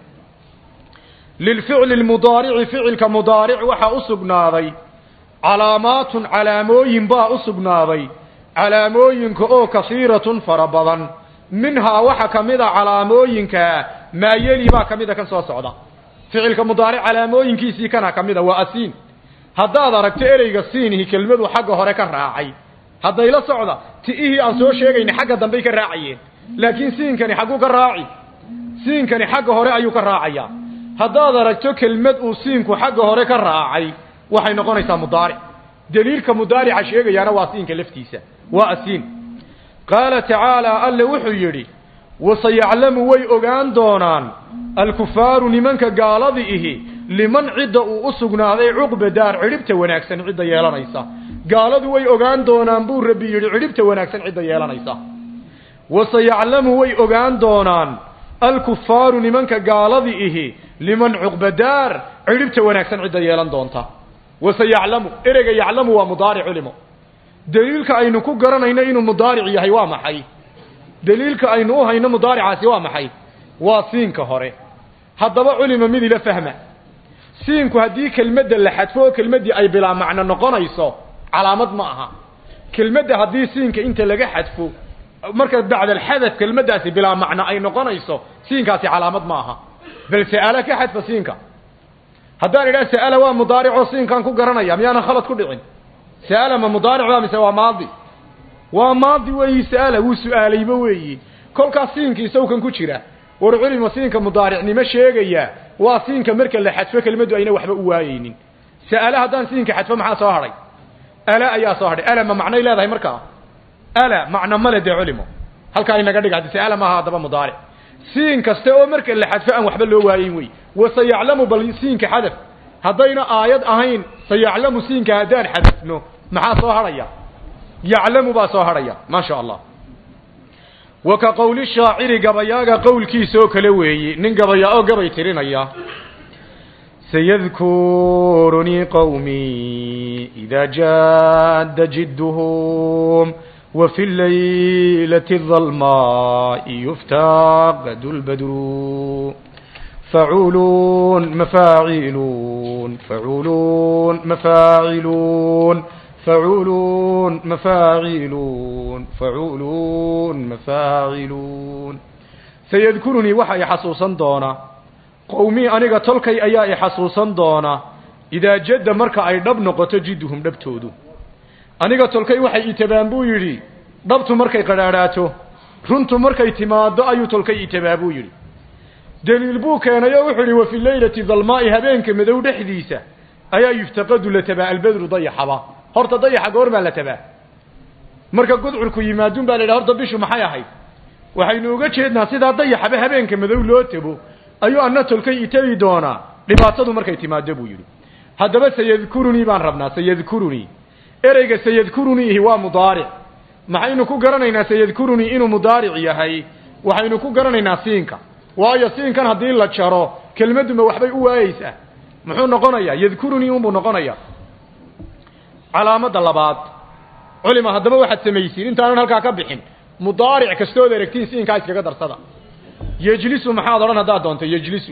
للفعل المضارع فعل كمضارع وحا اسغناداي علامات علاموين با اسغناداي علاموين كو كثيرة فربضان منها وحا كميدا علاموين ك ما يلي با كميدا كان سو سودا فعل كمضارع علاموين كيسي كان كميدا واسين هدا دركت اريغا سينه كلمه حق هore ka raacay hadday la socda tiihi aan soo sheegayna xagga dambe ka raaciyeen laakiin siinkani xagu ka raaci siinkani xagga hore ayuu ka raacaya haddaad aragto kelmad uu siinku xagga hore ka raacay waxay noqonaysaa mudaaric daliilka mudaarica sheegayana waa siinka laftiisa waa asiin qaala tacaala alla wuxuu yidhi wasayaclamu way ogaan doonaan alkufaaru nimanka gaaladiihi liman cidda uu u sugnaaday cuqba daar cidhibta wanaagsan cidda yeelanaysa قالوا وي اوغان دونان بو ربي يري عدبته wanaagsan cid yeelanaysa wasayaclamu way ogaan doonaan الكفار nimanka gaaladi ihi liman uqbadar cidibta wanaagsan cid yeelan doonta wasayaclamu erega yaclamu wa mudaric limo daliilka aynu ku garanayna inuu mudaric yahay waa maxay daliilka aynu u hayno mudaricaasi waa maxay waa siinka hore hadaba culimo mid ila fahma siinku hadii kelmadda la xadfo kelmadii ay bila macna noqonayso علامات معها كلمة هذه سين كأنت لقى حذفه مركز بعد الحذف كلمة داسي بلا معنى أي نقنيصه سين كاسي علامات معها بل سألك حذف سين كا هذا لا سأل ومضارع سين كان كو قرنا يا ميانا خلط كل عين سأل ما مضارع وما سوى ماضي وماضي ويسأل وسؤال يبوي كل كاسين كي سو كان كشرة ورعلي ما سين كمضارع نمشي جيا وسين كمركز اللي حذف كلمة أين وحبة وايين سأل هذا سين كحذف مع صهري ألا أي صهري ألا ما معنى إلا ذا مركز ألا معنى ملد علمه هل كان ينقدق هذا سأل ما هذا مضارع سين كستوى مركز اللي حذف أن وحبة وايين وي وسيعلم بل سين كحذف هذين آيات أهين سيعلم سين كهدان حذفنه مع صهرية يعلم با صهرية ما شاء الله وكقول الشاعر قبياغا قول كيسو كلوي نين قبياغا قبي ترينيا سيذكرني قومي إذا جاد جدهم وفي الليلة الظلماء يفتقد البدر فعولون مفاعلون فعولون مفاعلون فعولون مفاعلون فعولون مفاعلون سيذكرني وحي حصوصا دونا قومي أنيقا تلكي أيائي حصوصا دونا إذا جد مركا أي دب نقطة جدهم دبتودو أنيقا تلكي وحي إتبانبو يري دبتو مركا قراراتو رنتو مركا إتمادو أيو تلكي إتبابو يري دليل بو كان يوحري وفي الليلة ظلماء هبينك مذو دحديسة أيا يفتقد لتباع البدر ضيحبا هرتا ضيحا قورما لتباع مركا قدعركو يمادون بالي هرتا بيشو محايا حي waxaynu uga jeednaa sida dayaxaba habeenka madow loo tabo ayuu anna tolkay itabi doona dhibaatadu markay timaado buu yiri hadaba sayadkuruni baan rabnaa sayadkuruni ereyga sayadkuruni waa mudaari maxaynu ku garanaynaa sayadkuruni inuu mudaari yahay waxaynu ku garanaynaa siinka waayo siinkan hadii la jaro kelmadu ma waxbay u waayaysaa muxuu noqonayaa yadkuruni uu noqonayaa calaamada labaad culima hadaba waxaad sameeyeen intaan halka ka bixin مضارع كستود ركتين سين كايس كذا درسدا يجلس محاضرا هذا دونته يجلس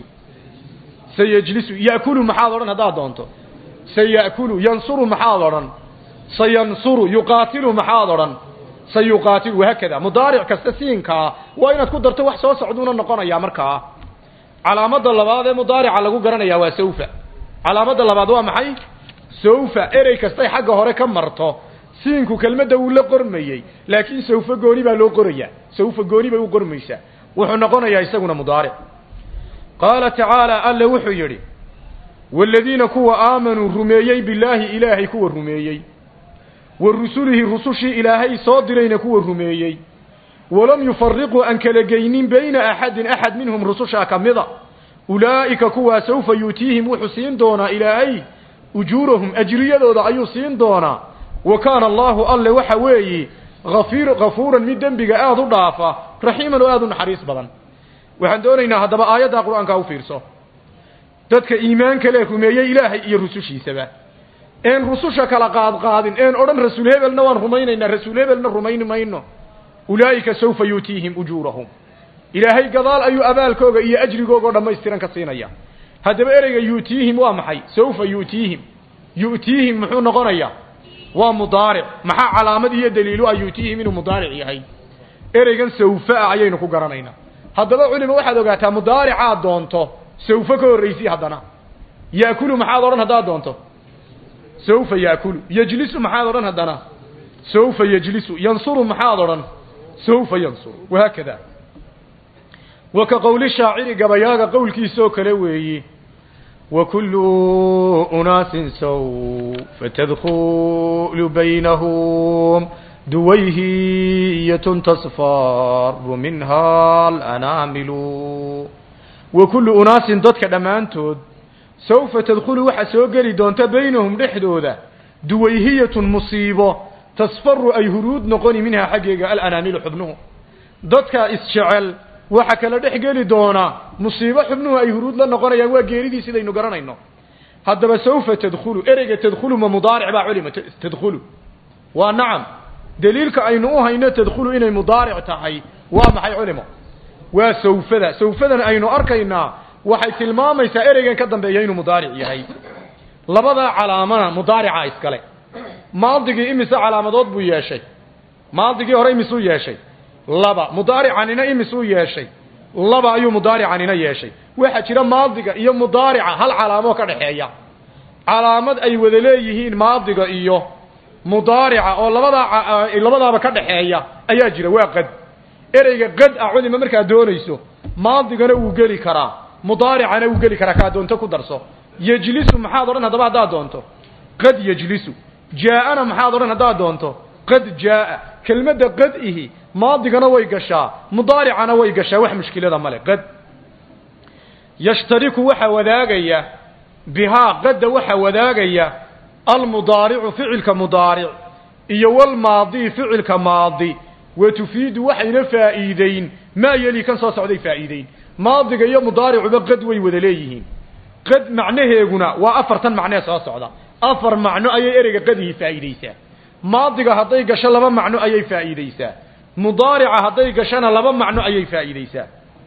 سيجلس يأكل محاضرا هذا دونته سيأكل ينصر محاضرا سينصر يقاتل محاضرا سيقاتل وهكذا مضارع كستين كا وين تكون درته wax soo socduna noqonaya markaa calaamada labaad ee mudaaric lagu garanaya waa sawfa calaamada labaad waa maxay sawfa erey kastay xagga hore ka marto سينكو كلمة ولا قرمية لكن سوف قوني بلو قرية سوف قوني بلو قرميسة وحنقونا يا يساقنا مضارع قال تعالى ألا وحو يري والذين كوا آمنوا رميي بالله إلهي كوا رميي والرسوله رسوشي إلهي صادرين كوا رميي ولم يفرقوا أن كالجينين بين أحد أحد منهم رسوشا كمضى أولئك كوا سوف يؤتيهم وحسين دونا إلهي أجورهم أجرية ضعيو سين دونا وكان الله الله وحوي غفير غفورا من ذنبك آذو ضعفا رحيما وآذو حريص بدن وحن دونينا هذا بآيات القرآن كاو فيرسو dadka iimaanka leh rumeeyay ilaahay iyo rusushiisaba een rususha kala qaad qaadin een oran rasuul hebelna waan rumaynayna rasuul hebelna rumayn mayno ulaayika sawfa yutihim ujurahum ilaahay gadaal ayu abaalkooga iyo ajrigooga dhameystiran ka siinaya hadaba ereyga yutihim waa maxay sawfa yutihim yutihim muxuu noqonayaa waa mudaaric maxaa calaamad iyo daliil u yutihim inuu mudaaric yahay ereygan sawfa ayaynu ku garanaynaa hadaba culimo waxaad ogaataa mudaarica doonto سوف كوريسي هذانا يأكل محاضرا هذا دونته سوف يأكل يجلس محاضرا هذانا سوف يجلس ينصر محاضرا سوف ينصر وهكذا وكقول الشاعر قبياغ قول كيسو كلوي وكل أناس سوف تدخل بينهم دويهية تصفر منها الأنامل وكل أناس ضدك دمانتود سوف تدخل وحسوقلي دونت بينهم دحدودا دويهية مصيبة تصفر أي هرود نقوني منها حقيقة الأنامل حبنه ضدك اسشعل وحكى لدحقلي دونا مصيبة حبنه أي هرود لنقوني يقوى قيريدي سيدي نقرنا إنه هذا بسوف تدخل إرقى تدخل ما مضارع بعلم تدخل ونعم دليلك أينوها إن تدخل إنه مضارع تحي ومحي علمه وسوف ذا سوف ذا أينو أركينا وحي تلمامي سائرين كدن بيهين مضارع يهي لبدا علامة مضارعة إسكالي ماضيكي إمسا علامة ضد بو ياشي ماضيكي هوري مسو ياشي لبا مضارع عننا إمسو ياشي لبا أيو مضارع عننا ياشي واحد شرا ماضيكي إيو مضارعة هل علامة كرحية علامة أي وذليهين ماضيكي إيو مضارعة أو لبدا لبدا بكرحية أياجر واقد ereyga qad a'ulima marka doonayso maadigana uu gali karaa mudaaricana uu gali karaa ka doonto ku darso yajlisu maxaad oran hadaba hadaa doonto qad yajlisu jaa'ana maxaad oran hadaa doonto qad jaa'a kelmadda qad ihi maadigana way gashaa mudaaricana way gashaa wax mushkilada male qad yashtariku waxa wadaagaya biha qad waxa wadaagaya al mudaari'u fi'ilka mudaari' iyo wal maadi fi'ilka maadi وتفيد وحين فائدين ما يلي كان صار سعودي فائدين ماضي يوم مضارع بقد ويودليهين قد معناه هنا وأفرتن معناه صار سعودا أفر معناه أي إرجع قده فائديسا ماضي هذي قشل لما معناه أي فائديسا مضارع هذي قشنا لما معناه أي فائديسا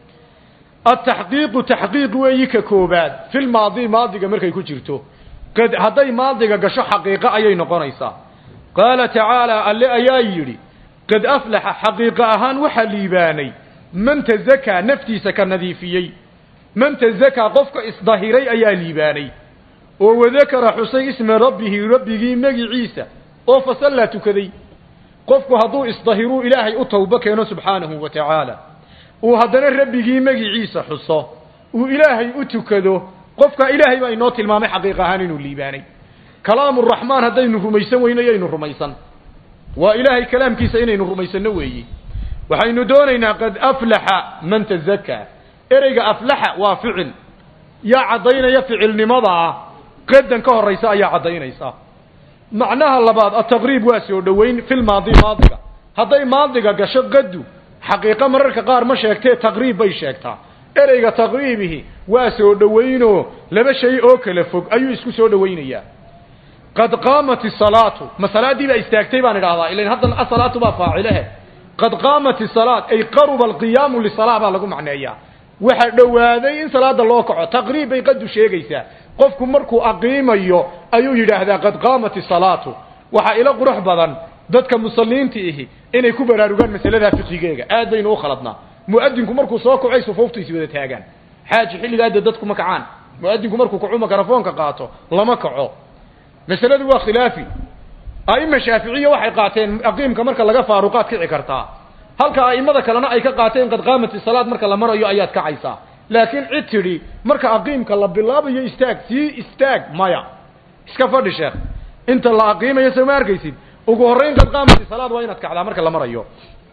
التحقيق تحقيق ويك كوباد في الماضي ماضي مركي كجرتو قد هذي ماضي قش حقيقة أي نقريسا qaala tacaala alle ayaa yidhi qad aflaxa xaqiiqa ahaan waxaa liibaanay man tazakaa naftiisa ka nadiifiyey man tazakaa qofka isdahiray ayaa liibaanay oo wadakara xusay isma rabbihi rabbigii magiciisa oo fasallaa tukaday qofku hadduu isdahiruu ilaahay u tawba keeno subxaanahu wa tacaala uu haddana rabbigii magiciisa xuso uu ilaahay u tukado qofka ilaahay baa inoo tilmaamay xaqiiq ahaan inuu liibaanay kalaamu raxmaan haddaynu rumaysan weyno yaynu rumaysan waa ilaahay kalaamkiisa inaynu rumaysanno weeye waxaynu doonaynaa qad aflaxa man tazakaa ereyga aflaxa waa ficil yaa caddaynaya ficilnimadaa qadan ka horaysa ayaa caddaynaysa macnaha labaad ataqriib waa soo dhoweyn fil maadi maadiga hadday maadiga gasho qadu xaqiiqa mararka qaar ma sheegtee taqriib bay sheegtaa ereyga taqriibihi waa soo dhoweynoo laba shay oo kala fog ayuu isku soo dhoweynayaa qad qaamat isalaatu ma salaadii baa istaagtay baan idhaahdaa ilan haddan asalaatu baa faacilehe qad qaamat isalaat ay qaruba alqiyaamu lisalaa baa lagu macneeyaa waxa dhowaaday in salaada loo kaco taqriib bay qadu sheegaysaa qofku markuu aqiimayo ayuu yidhaahdaa qad qaamat isalaatu waxaa ila qurux badan dadka musalliinta ihi inay ku baraarugaan masalada fiqigeega aad baynu u khaladnaa muadinku markuu soo kacay sufuuftiisa wada taagaan xaaji xilligaada dadku ma kacaan muadinku markuu kaco makarafoonka qaato lama kaco masaladu waa khilaafi aima shaafiiciya waxay qaateen aqiimka marka laga faaruqaad kici kartaa halka aimada kalena ay ka qaateen qad qaamat isalaad marka la marayo ayaad kacaysaa laakiin cid tidhi marka aqiimka la bilaabayo istaag sii istaag maya iska fadhi sheekh inta la aqiimayo soo ma arkaysid ugu horreyn qad qaamat isalaad waa inaad kacdaa marka la marayo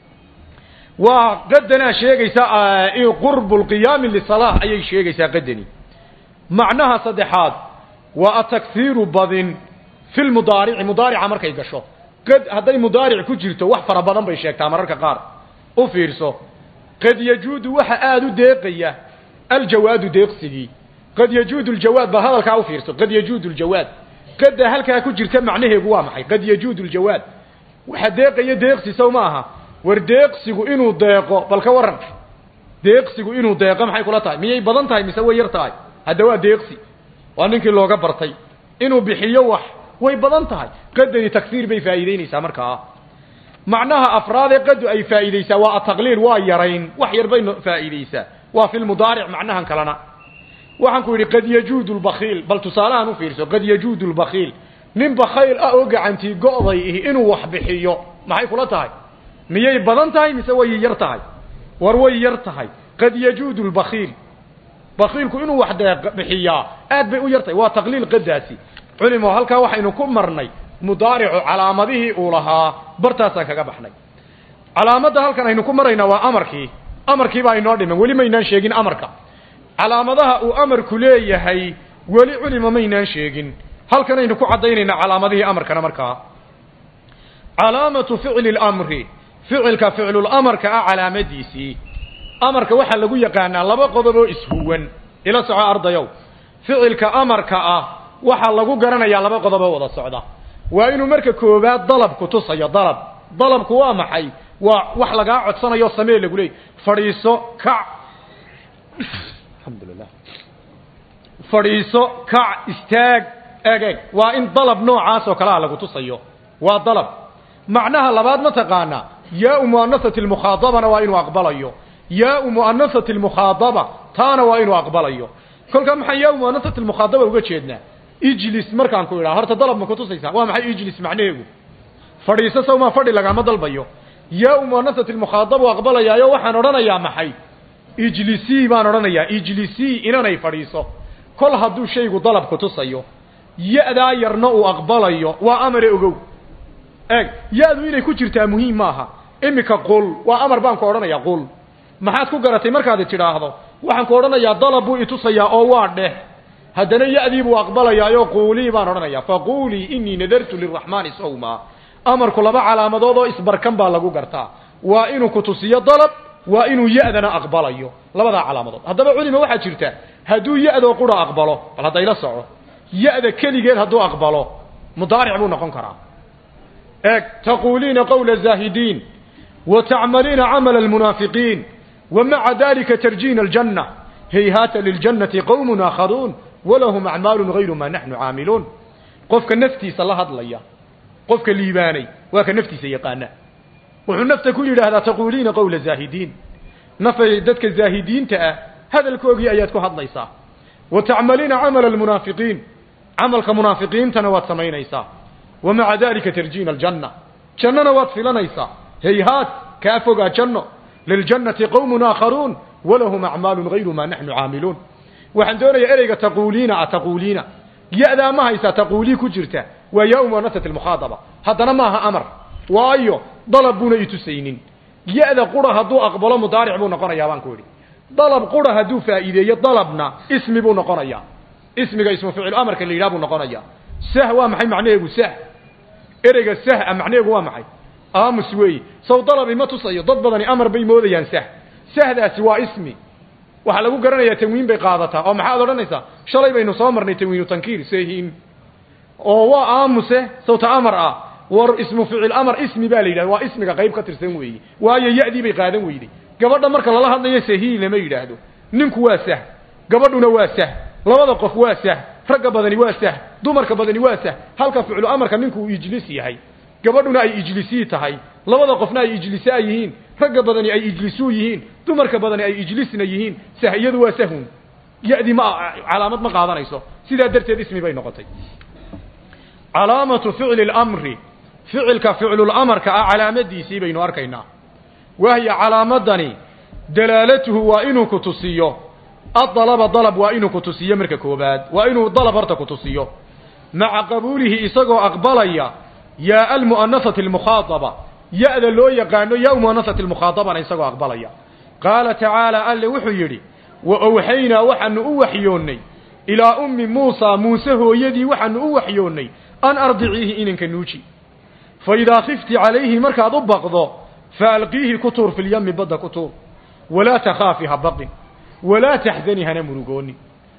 waa qadana sheegaysa in qurbu alqiyaam lisalah ayay sheegaysaa qadani macnaha saddexaad waa atakhiiru badin fi lmudaarici mudaarica markay gasho qad hadday mudaaric ku jirto wax fara badan bay sheegtaa mararka qaar u fiirso qad yajuudu waxa aada u deeqaya aljawaadu deeqsigii qad yajuudu aljawaad baa hadalkaa u fiirso qad yajuudu aljawaad qadda halkaa ku jirta macnaheegu waa maxay qad yajuudu aljawaad waxa deeqaya deeqsi sow ma aha war deeqsigu inuu deeqo bal ka waran deeqsigu inuu deeqo maxay kula tahay miyay badan tahay mise way yar tahay hadda waa deeqsi waa ninkii looga bartay inuu bixiyo wax way badan tahay qadani takfiir bay faa'iideynaysaa markaa macnaha afraad ee qadu ay faa'iideysaa waa ataqliil waa yarayn wax yar bay faa'iideysaa waa fil mudaaric macnahan kalena waxaan ku yidhi qad yajuudu albakhiil bal tusaalahan u fiirso qad yajuudu albakhiil nin bakhayl ah oo gacantii go'day ihi inuu wax bixiyo maxay kula tahay miyay badan tahay mise way yar tahay war way yar tahay qad yajuudu albakhiil bakhiilku inuu wax deeq bixiyaa aad bay u yartahay waa taqliil qadaasi culimo halkaa waxaynu ku marnay mudaaricu calaamadihii uu lahaa bartaasaan kaga baxnay calaamadda halkan aynu ku maraynaa waa amarkii amarkii baa inoo dhiman weli maynaan sheegin amarka calaamadaha uu amarku leeyahay weli culimo maynaan sheegin halkan aynu ku caddaynaynaa calaamadihii amarkana markaa calaamatu ficli lamri ficilka ficlulamarka ah calaamadiisii amarka waxaa lagu yaqaanaa laba qodob oo ishuwan ila soco ardayow ficilka amarka ah waxaa lagu garanayaa laba qodob oo wada socda waa inuu marka koobaad dalab ku tusayo dalab dalabku waa maxay waa wax lagaa codsanayo samee lagu leeyahy fadhiiso kac alxamdulillah fadhiiso kac istaag eeg waa in dalab noocaas oo kale ah lagu tusayo waa dalab macnaha labaad ma taqaanaa yaa mu'anasati almukhaadabana waa inuu aqbalayo yaa mu'anasati almukhaadaba taana waa inuu aqbalayo kolka maxay yaa mu'anasati almukhaadaba uga jeednaa ijlis markaan ku idhaa horta dalab ma ku tusaysaa waa maxay ijlis macnaheegu fadhiiso sawma fadhi lagama dalbayo yaa mu'anasati almukhaadaba aqbalayaayo waxaan odhanayaa maxay ijlisii baan odhanayaa ijlisii inanay fadhiiso kol hadduu shaygu dalab ku tusayo ya-daa yarna uu aqbalayo waa amare ogow eeg ya-du inay ku jirtaa muhiim maaha imika qul waa amar baan ku odhanayaa qul maxaad ku garatay markaad tidhaahdo waxaan ku odhanayaa dalab buu itusayaa oo waa dheh haddana ya-dii buu aqbalayaayo quulii baan odhanayaa faquulii inii nadartu liraxmaani sawma amarku laba calaamadood oo isbarkan baa lagu gartaa waa inuu ku tusiyo dalab waa inuu ya-dana aqbalayo labadaa calaamadood haddaba culima waxaa jirta hadduu ya-doo qura aqbalo bal haddayla soco ya-da keligeed hadduu aqbalo mudaaric buu noqon karaa eeg taquuliina qawla zaahidiin wa tacmaliina camala almunaafiqiin wa maca dalika tarjiina aljanna hayhaata liljannati qowmun aakharuun walahum acmaalun hayru maa naxnu caamiluun qofka naftiisa la hadlaya qofka liibaanay waa ka naftiisa yaqaana wuxuu nafta ku yiraahdaa taquuliina qawla zaahidiin nafay dadka zaahidiinta ah hadalkoogii ayaad ku hadlaysaa wa ta'malina amal almunaafiqiin amalka munaafiqiintana waad samaynaysaa ومع ذلك ترجين الجنة جنة واتفلنيسا هيهات كافوغا جنة للجنة قوم آخرون ولهم أعمال غير ما نحن عاملون وحندونا يا إليك تقولين أتقولين يأذى ما هيسا تقولي كجرتا ويوم ونثت المخاطبة هذا ماها أمر وأيو ضلبون يتسينين يأذى قرى هدو أقبل مضارع بون قرى يابان كوري ضلب قرى هدو فائدة ضلبنا اسم بون قرى اسمك اسم فعل أمر كاللي يابون قرى سه ومحي معنيه سه ereyga sah macnaheedu waa maxay aamus weey soo dalab ima tusayo dad badan amar bay moodayaan sah sahdaasi waa ismi waxa lagu garanayaa tanwiin bay qaadataa oo maxaad oranaysaa shalay baynu soo marnay tanwiinu tankiir seehin oo waa aamuse soo ta amar ah war ismu ficil amar ismi baa leeyahay waa ismiga qayb ka tirsan weey waayo yaadi bay qaadan weeyday gabadha marka lala hadlayo seehin lama yiraahdo ninku waa sah gabadhuna waa sah labada qof waa sah ragga badani waa sah dumarka badani waa sah halka ficil amarka ninku uu ijlis yahay gabadhuna ay ijlisi tahay labada qofna ay ijlisa yihiin ragga badani ay ijlisu yihiin dumarka badani ay ijlisna yihiin sahiyadu waa sahun yaadi ma calaamad ma qaadanayso sida darteed ismi bay noqotay calaamatu ficil al-amri ficilka ficil al-amarka calaamadiisii baynu arkaynaa wahiya calaamadani dalaalatuhu wa inuu ku tusiyo الطلب طلب وإنه كتسيه مركا كوباد وإنه طلب هرتا كتسيه مع قبوله إساقو أقبليا يا المؤنثة المخاطبة يا ذا اللو يقانو يا المؤنثة المخاطبة إساقو أقبليا قال تعالى قال وحيري وأوحينا وحن أوحيوني إلى أم موسى موسى هو يدي وحن أوحيوني أن أرضعيه إنك نوشي فإذا خفت عليه مركا ضبقضو فألقيه كتور في اليم بدا كتور ولا تخافها بقي ولا تحزني هنا مرغوني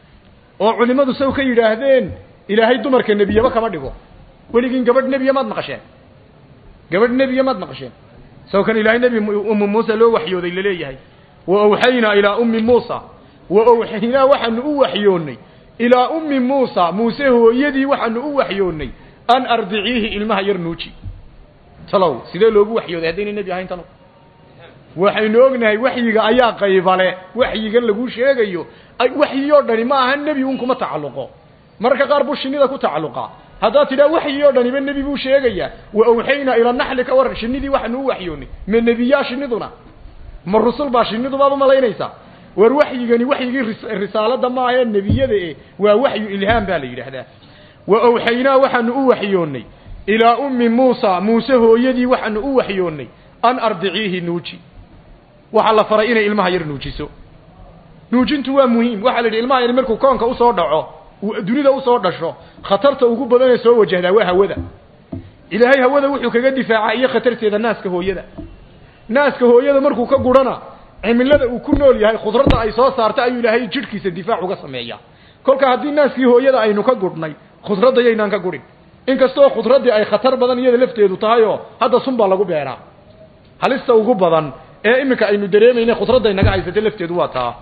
oo culimadu soo ka yiraahdeen ilaahay dumarka nabiyaba kama dhigo waligiin gabadh nabiya mad maqasheen gabadh nabiya mad maqasheen soo kan ilaahay nabi ummu Muusa loo waxyooday leeyahay wa awhayna ila ummi Muusa wa awhayna waxanu u waxyoonay ila ummi Muusa Muusa hooyadii waxanu u waxyoonay an ardiihi ilmaha yar nuuji talow sidee loogu waxyooday hadii nabi ahayn tano waxaynu ognahay waxyiga ayaa qaybale waxyiga lagu sheegayo ay waxyiyo dhani ma aha nabi uun kuma tacaluqo marka qaar buu shinida ku tacaluqa hadaa tida waxyiyo dhani ba nabi buu sheegaya wa awhayna ila nahlika war shinidii waxnu waxyooni ma nabiya shiniduna ma rusul ba shinidu baad uma leeynaysa war waxyigani waxyigii risaalada ma aha nabiyada ee waa waxyu ilhaam baa la yiraahdaa wa awhayna waxnu u waxyoonay ila ummi Muusa Muusa hooyadii waxnu u waxyoonay an ardiihi nuuji waxa la faray inay ilmaha yar nuujiso nuujintu waa muhiim waxa la yiri ilmaha yar markuu koonka u soo dhaco dunida u soo dhasho khatarta ugu badan ee soo wajahda waa hawada ilaahay hawada wuxuu kaga difaaca iyo khatarteeda naaska hooyada naaska hooyada markuu ka gurana cimilada uu ku nool yahay khudradda ay soo saartay ayuu ilaahay jidhkiisa difaac uga sameeyaa kolka hadii naaskii hooyada aynu ka gudnay khudradda yaynaan ka gurin inkastoo khudradda ay khatar badan iyada lafteedu tahay oo hadda sunba lagu beeraa halista ugu badan ee imika aynu dareemayna khudradda inaga haysatay lafteedu waa taa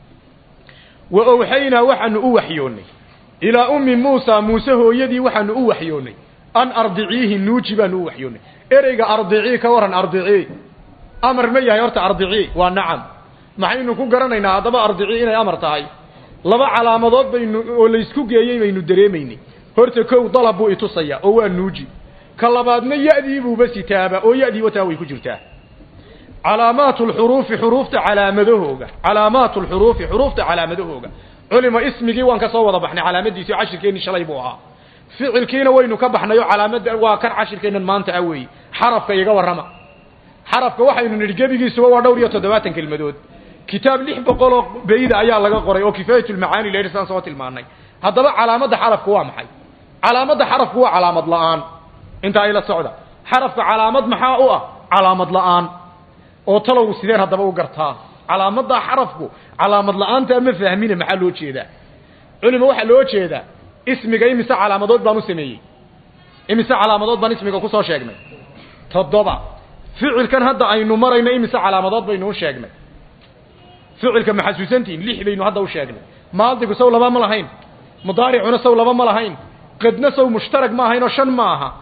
wa awhayna waxanu u waxyoonay ila ummi Muusa Muusa hooyadii waxanu u waxyoonay an ardiihi nuujiban u waxyoonay ereyga ardiihi ka waran ardiihi amar ma yahay horta ardiihi waa nacam maxaynu ku garanaynaa hadaba ardiihi inay amar tahay laba calaamadood baynu oo la isku geeyay baynu dareemaynay horta kow dalab buu itusaya oo waa nuuji ka labaadna yaadii buu basitaaba oo yaadii wata way ku jirtaa علامات الحروف حروف علامدهوغا علامات الحروف حروف علامدهوغا علم اسمي وان كسو ودا بخني علامديسي عشر كين شلay buu ahaa ficilkiina waynu ka baxnayo calaamada waa kan cashirkeenan maanta awey xarafka iga warama xarafka waxaynu nidhi gabigiisa waa dhowr iyo toddobaatan kelmadood kitaab lix boqol oo bayda ayaa laga qoray oo kifayatul macaani leeyahay soo tilmaanay hadaba calaamada xarafku waa maxay calaamada xarafku waa calaamad la'aan inta ay la socda xarafka calaamad maxaa u ah calaamad la'aan oo talow sideen hadaba u gartaa calaamada xarafku calaamad la'aanta ma fahmina maxaa loo jeedaa culimo waxa loo jeedaa ismiga imisa calaamadood baan u sameeyay imisa calaamadood baan ismiga ku soo sheegnay toddoba ficilkan hadda aynu marayna imisa calaamadood baynu u sheegnay ficilka maxasuusantiin lix baynu hadda u sheegnay maadigu saw laba ma lahayn mudaaricuna saw laba ma lahayn qadna saw mushtarak ma ahayn oo shan ma aha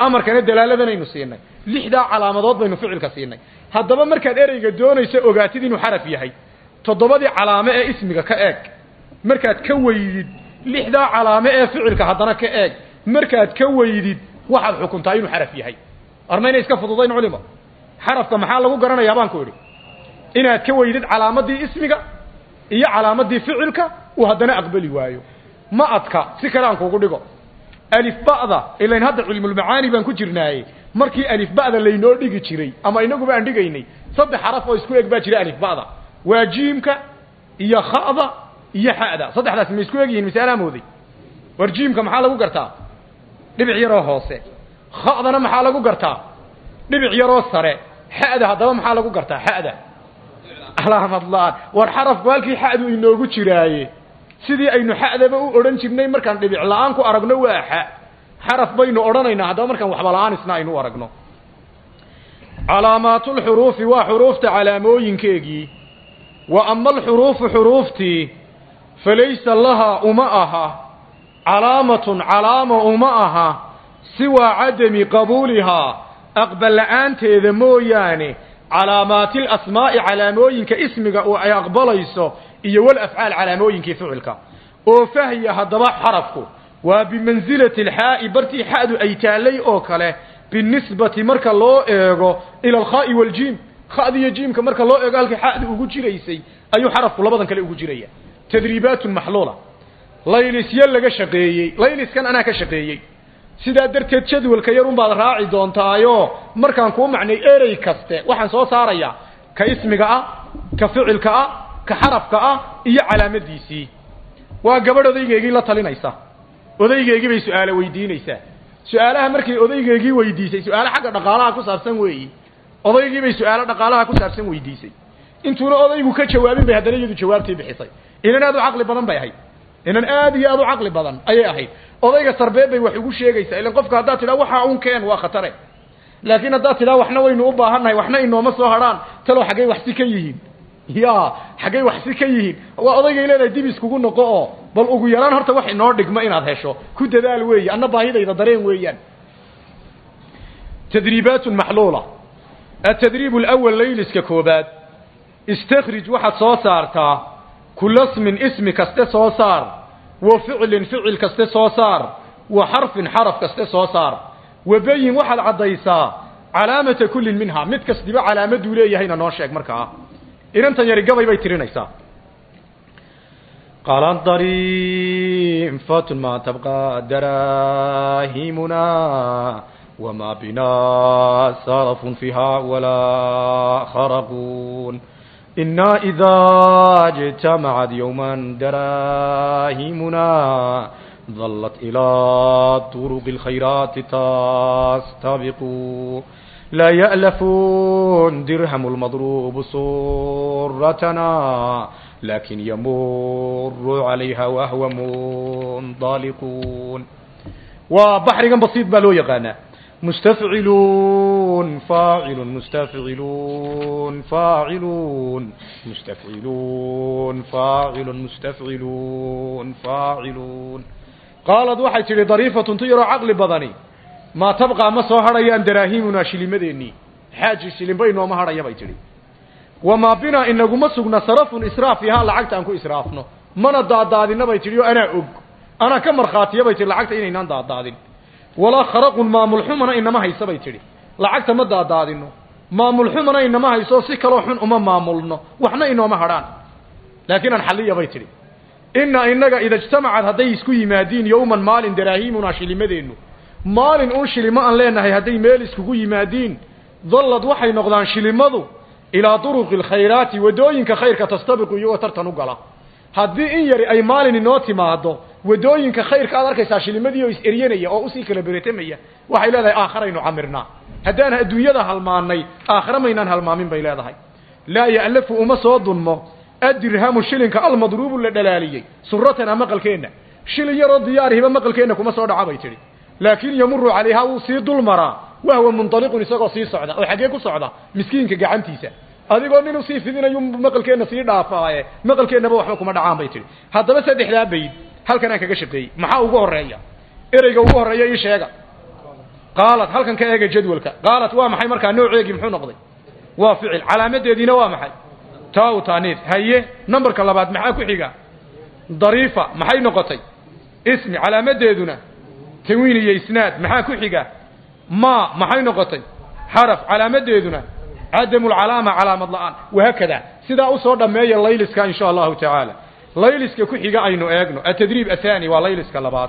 amarkana dalaaladana siinay lixda calaamadood baynu ficilka siinay haddaba markaad ereyga doonayso ogaatid inuu xaraf yahay toddobadii calaamo ee ismiga ka eeg markaad ka weydid lixda calaamo ee ficilka haddana ka eeg markaad ka weydid waxaad xukuntaa inuu xaraf yahay armayna iska fududayn culimo xarafka maxaa lagu garanayaa baan ku yiri inaad ka weydid calaamadii ismiga iyo calaamadii ficilka uu haddana aqbali waayo ma adka si kale aan kuugu dhigo alif ba'da ilaan hadda cilmul macaani baan ku jirnaay markii alif ba'da laynoo dhigi jiray ama inagu baan dhigaynay saddex xaraf oo isku eg baa jira alif ba'da waa jiimka iyo kha'da iyo ha'da saddexdaas ma isku eg yihiin misaalaamooday war jiimka maxaa lagu gartaa dhibic yar oo hoose kha'dana maxaa lagu gartaa dhibic yar oo sare ha'da haddaba maxaa lagu gartaa ha'da calaamad la'aan war xarafku halkii ha'du inoogu jiraaye sidii aynu xa'daba u oran jirnay markaan dhibic la'aan ku aragno waa xa xaraf baynu oranaynaa haddaba markaan waxba la'aan isna aynu aragno calaamaatul xuruufi waa xuruufta calaamooyinkeegii wa ama alxuruufu xuruuftii falaysa laha uma aha calaamatun calaama uma aha siwaa cadami qabuulihaa aqbal la'aanteeda mooyaane calaamaatil asmaa'i calaamooyinka ismiga oo ay aqbalayso iyo wal afcaal calaamooyinkii ficilka oo fahiya haddaba xarafku waa bimansilati alxaa'i bartii xa'du ay taalay oo kale binisbati marka loo eego ila alkhaa'i waljiim kha'di iyo jiimka marka loo eego halkii xa'du ugu jiraysay ayuu xarafku labadan kale ugu jiraya tadriibaatun maxluula laylisya laga shaqeeyey layliskan anaa ka shaqeeyey sidaa darteed jadwalka yar unbaad raaci doontaayo markaan kuu macnay erey kaste waxaan soo saarayaa ka ismiga ah ka ficilka ah ka xarafka ah iyo calaamadiisii waa gabadh odaygeygii la talinaysa odaygeygii bay su'aalo weydiinaysaa su'aalaha markay odaygeygii weydiisay su'aalo xagga dhaqaalaha ku saabsan weeyi odaygii bay su'aalo dhaqaalaha ku saabsan weydiisay intuuna odaygu ka jawaabin bay haddana iyadu jawaabtii bixisay inan aad u caqli badan bay ahayd inan aad iyo aad u caqli badan ayay ahayd odayga sarbeeb bay wax ugu sheegaysaa ilaan qofka haddaad tidhaa waxaa un keen waa khatare laakiin haddaad tidhaa waxna waynu u baahannahay waxna inooma soo hadhaan talow xaggay waxsi ka yihiin ya xaggay waxsi ka yihiin waa odaygay leedahay dib iskugu noqo oo bal ugu yaraan horta wax inoo dhigma inaad hesho ku dadaal weeye anna baahidayda dareen weeyaan tadriibaatun maxluula atadriib alawal layliska koobaad istakhrij waxaad soo saartaa kula ismin ismi kaste soo saar wa ficlin ficil kaste soo saar wa xarfin xaraf kaste soo saar wabayin waxaad caddaysaa calaamata kullin minhaa mid kastiba calaamaduu leeyahayna noo sheeg markaa inantan yari gabay bay tirinaysaa qaala dariifatun maa tabqaa daraahimuna wamaa binaa sarafun fiihaa walaa kharaquun إنا إذا اجتمعت يوما دراهمنا ظلت إلى طرق الخيرات تستبق لا يألفون درهم المضروب صورتنا لكن يمر عليها وهو منطلقون وبحر بسيط بالو يقانا مستفعلون فاعل مستفعلون فاعلون مستفعلون فاعل مستفعلون فاعلون قالت waxay tiri dariifatun tiro aqli badani ma tabqa ma soo harayaan daraahimuna shilimadeeni xaaji shilimbayno ma haraya bay tiri wama bina inaguma sugna sarafun israafiha lacagta aan ku israafno mana daadaadina bay tiri ana og ana ka marxaatiya bay tiri lacagta inaynan daadaadin ولا خرق maamul xumana inama hayso bay tiri lacagta ma daadaadino maamul xumana inama hayso si kale xun uma maamulno waxna inooma haraan laakiin aan xaliya bay tiri inna inaga ida ijtamacad haday isku yimaadiin yawman maalin daraahimuna shilimadeenu maalin uu shilima aan leenahay haday meel isku yimaadiin dallad waxay noqdaan shilimadu ila turuqil khayraati wadooyinka khayrka tastabiqu iyo tartanu gala haddii in yari ay maalin inoo timaado wadooyinka khayrka aad arkaysaa shilimadii oo is eriyanaya oo usii kala beretamaya waxay leedahay aakhiraynu camirnaa haddaan adduunyada halmaanay aakhira maynaan halmaamin bay leedahay laa ya'lafu uma soo dunmo adirhamu shilinka almadruubu la dhalaaliyey suratana maqalkeenna shilin yaroo diyaarihiba maqalkeenna kuma soo dhaca bay tidhi laakiin yamuru calayhaa wuu sii dulmaraa wahwa muntaliqun isagoo sii socda oo xaggee ku socda miskiinka gacantiisa adigoo nin usii fidinayo maqalkeenna sii dhaafaaye maqalkeennaba waxba kuma dhacaan bay tidhi haddaba saddexdaa bayd halkan aan kaga shaqeeyey maxaa ugu horeeya ereyga ugu horeeya ii sheega qaalat halkan ka eega jadwalka qaalat waa maxay markaa nooceegi muxuu noqday waa ficil calaamadeedina waa maxay taa taaniif haye numberka labaad maxaa ku xiga dariifa maxay noqotay ismi calaamadeeduna tanwiin iyo isnaad maxaa ku xiga ma maxay noqotay xaraf calaamadeeduna عدم العلامة علامة الآن وهكذا سيدا أصور دمية الليلسك إن شاء الله تعالى ليلسك كحيقا أينو أيقنو التدريب الثاني وليلسك اللبات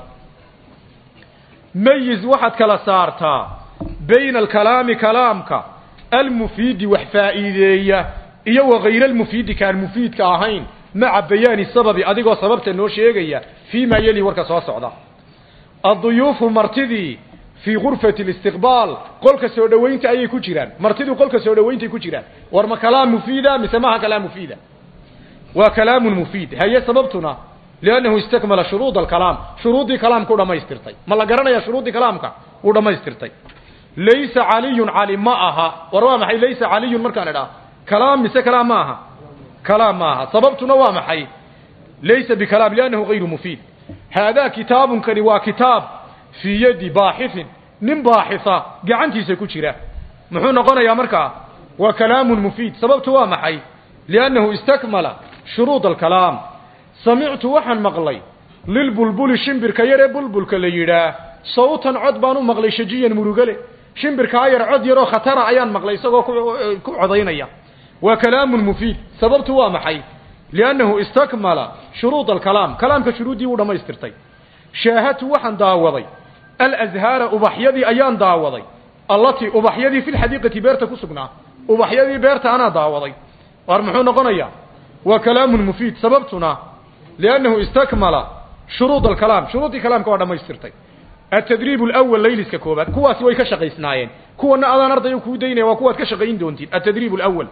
ميز واحد كلا سارتا بين الكلام كلامك المفيد وحفائدية إيا وغير المفيد كان مفيد كاهين مع بيان السبب أدقوا سببت النوشيقية فيما يلي وركسوا صعدا الضيوف مرتدي في غرفة الاستقبال قولك سودوينت أي كجيران مرتدو قولك سودوينت كجيران ورما كلام مفيدة مسماها كلام مفيدة وكلام مفيد هي سببتنا لأنه استكمل شروط الكلام شروط كلام كودا ما يسترتي ما لقرنا يا شروط كلامك كودا ما يسترتي ليس علي علي معها وروا محي ليس علي مركان لا كلام مس كلام معها كلام معها سببتنا ومحي ليس بكلام لأنه غير مفيد هذا كتاب كروا كتاب في يد باحث من باحثة قعنتي سكوشرة محون قنا يا مركا وكلام مفيد سببته ومحي لأنه استكمل شروط الكلام سمعت وحن مغلي للبلبل شمبر كير بلبل كليرا صوتا عدبان مغلي شجيا مرغلي شمبر كاير عد يرو خطر عيان مغلي سغو كعدينيا وكلام مفيد سببته ومحي لأنه استكمل شروط الكلام كلام كشروطي وما يسترتي شاهدت وحن داوضي الأزهار أبحيدي أيان داوضي التي أبحيدي في الحديقة بيرتا كسقنا أبحيدي بيرتا أنا داوضي وارمحون قنيا وكلام مفيد سببتنا لأنه استكمل شروط الكلام شروط الكلام كوانا ما يسترتي التدريب الأول ليلس ككوبات كوا سوي كشقي سنايين كوا نأذان أرضي وكودين وكوات كشقيين دونتين التدريب الأول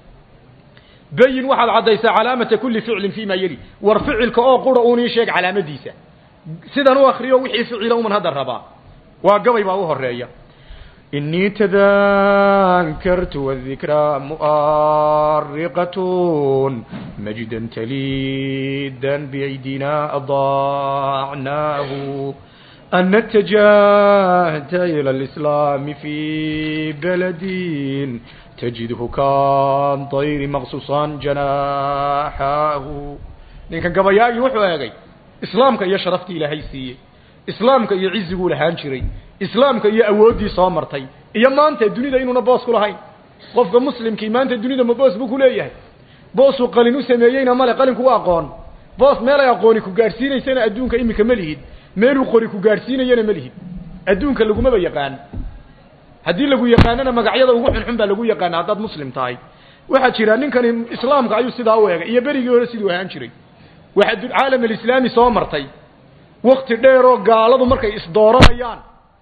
بين واحد عديس علامة كل فعل فيما يلي وارفعل كأو قرؤوني شيك علامة ديسة سيدان واخريو وحي فعله من هذا الربا وقبي باوه الرأي إني تذكرت والذكرى مؤرقة مجدا تليدا بأيدينا أضاعناه أن اتجهت إلى الإسلام في بلد تجده كان طير مغصوصا جناحاه لكن قبياي وحواغي إسلامك يا شرفتي لهيسي إسلامك يا عزقو لهانشري إسلامك يا أودي صامرتي يا ما أنت الدنيا إنه نباس كل هاي قف مسلم كي ما أنت الدنيا مباس بكليه باس وقالنو سميين ما قالن كوا أقان باس ما لا يقوني كجارسين سنة أدونك إمك ملهيد ميلو قوري كجارسين ينا ملهيد أدونك اللي جم بيقان هدي اللي يقاننا مقعيدا وقحن حنبا اللي يقان عدد مسلم تاي واحد شيران كان إسلامك عيو سيدا يبري يقول سيدو هانشري واحد العالم الإسلامي صامرتي وقت ديرو قالوا مركي إصداريان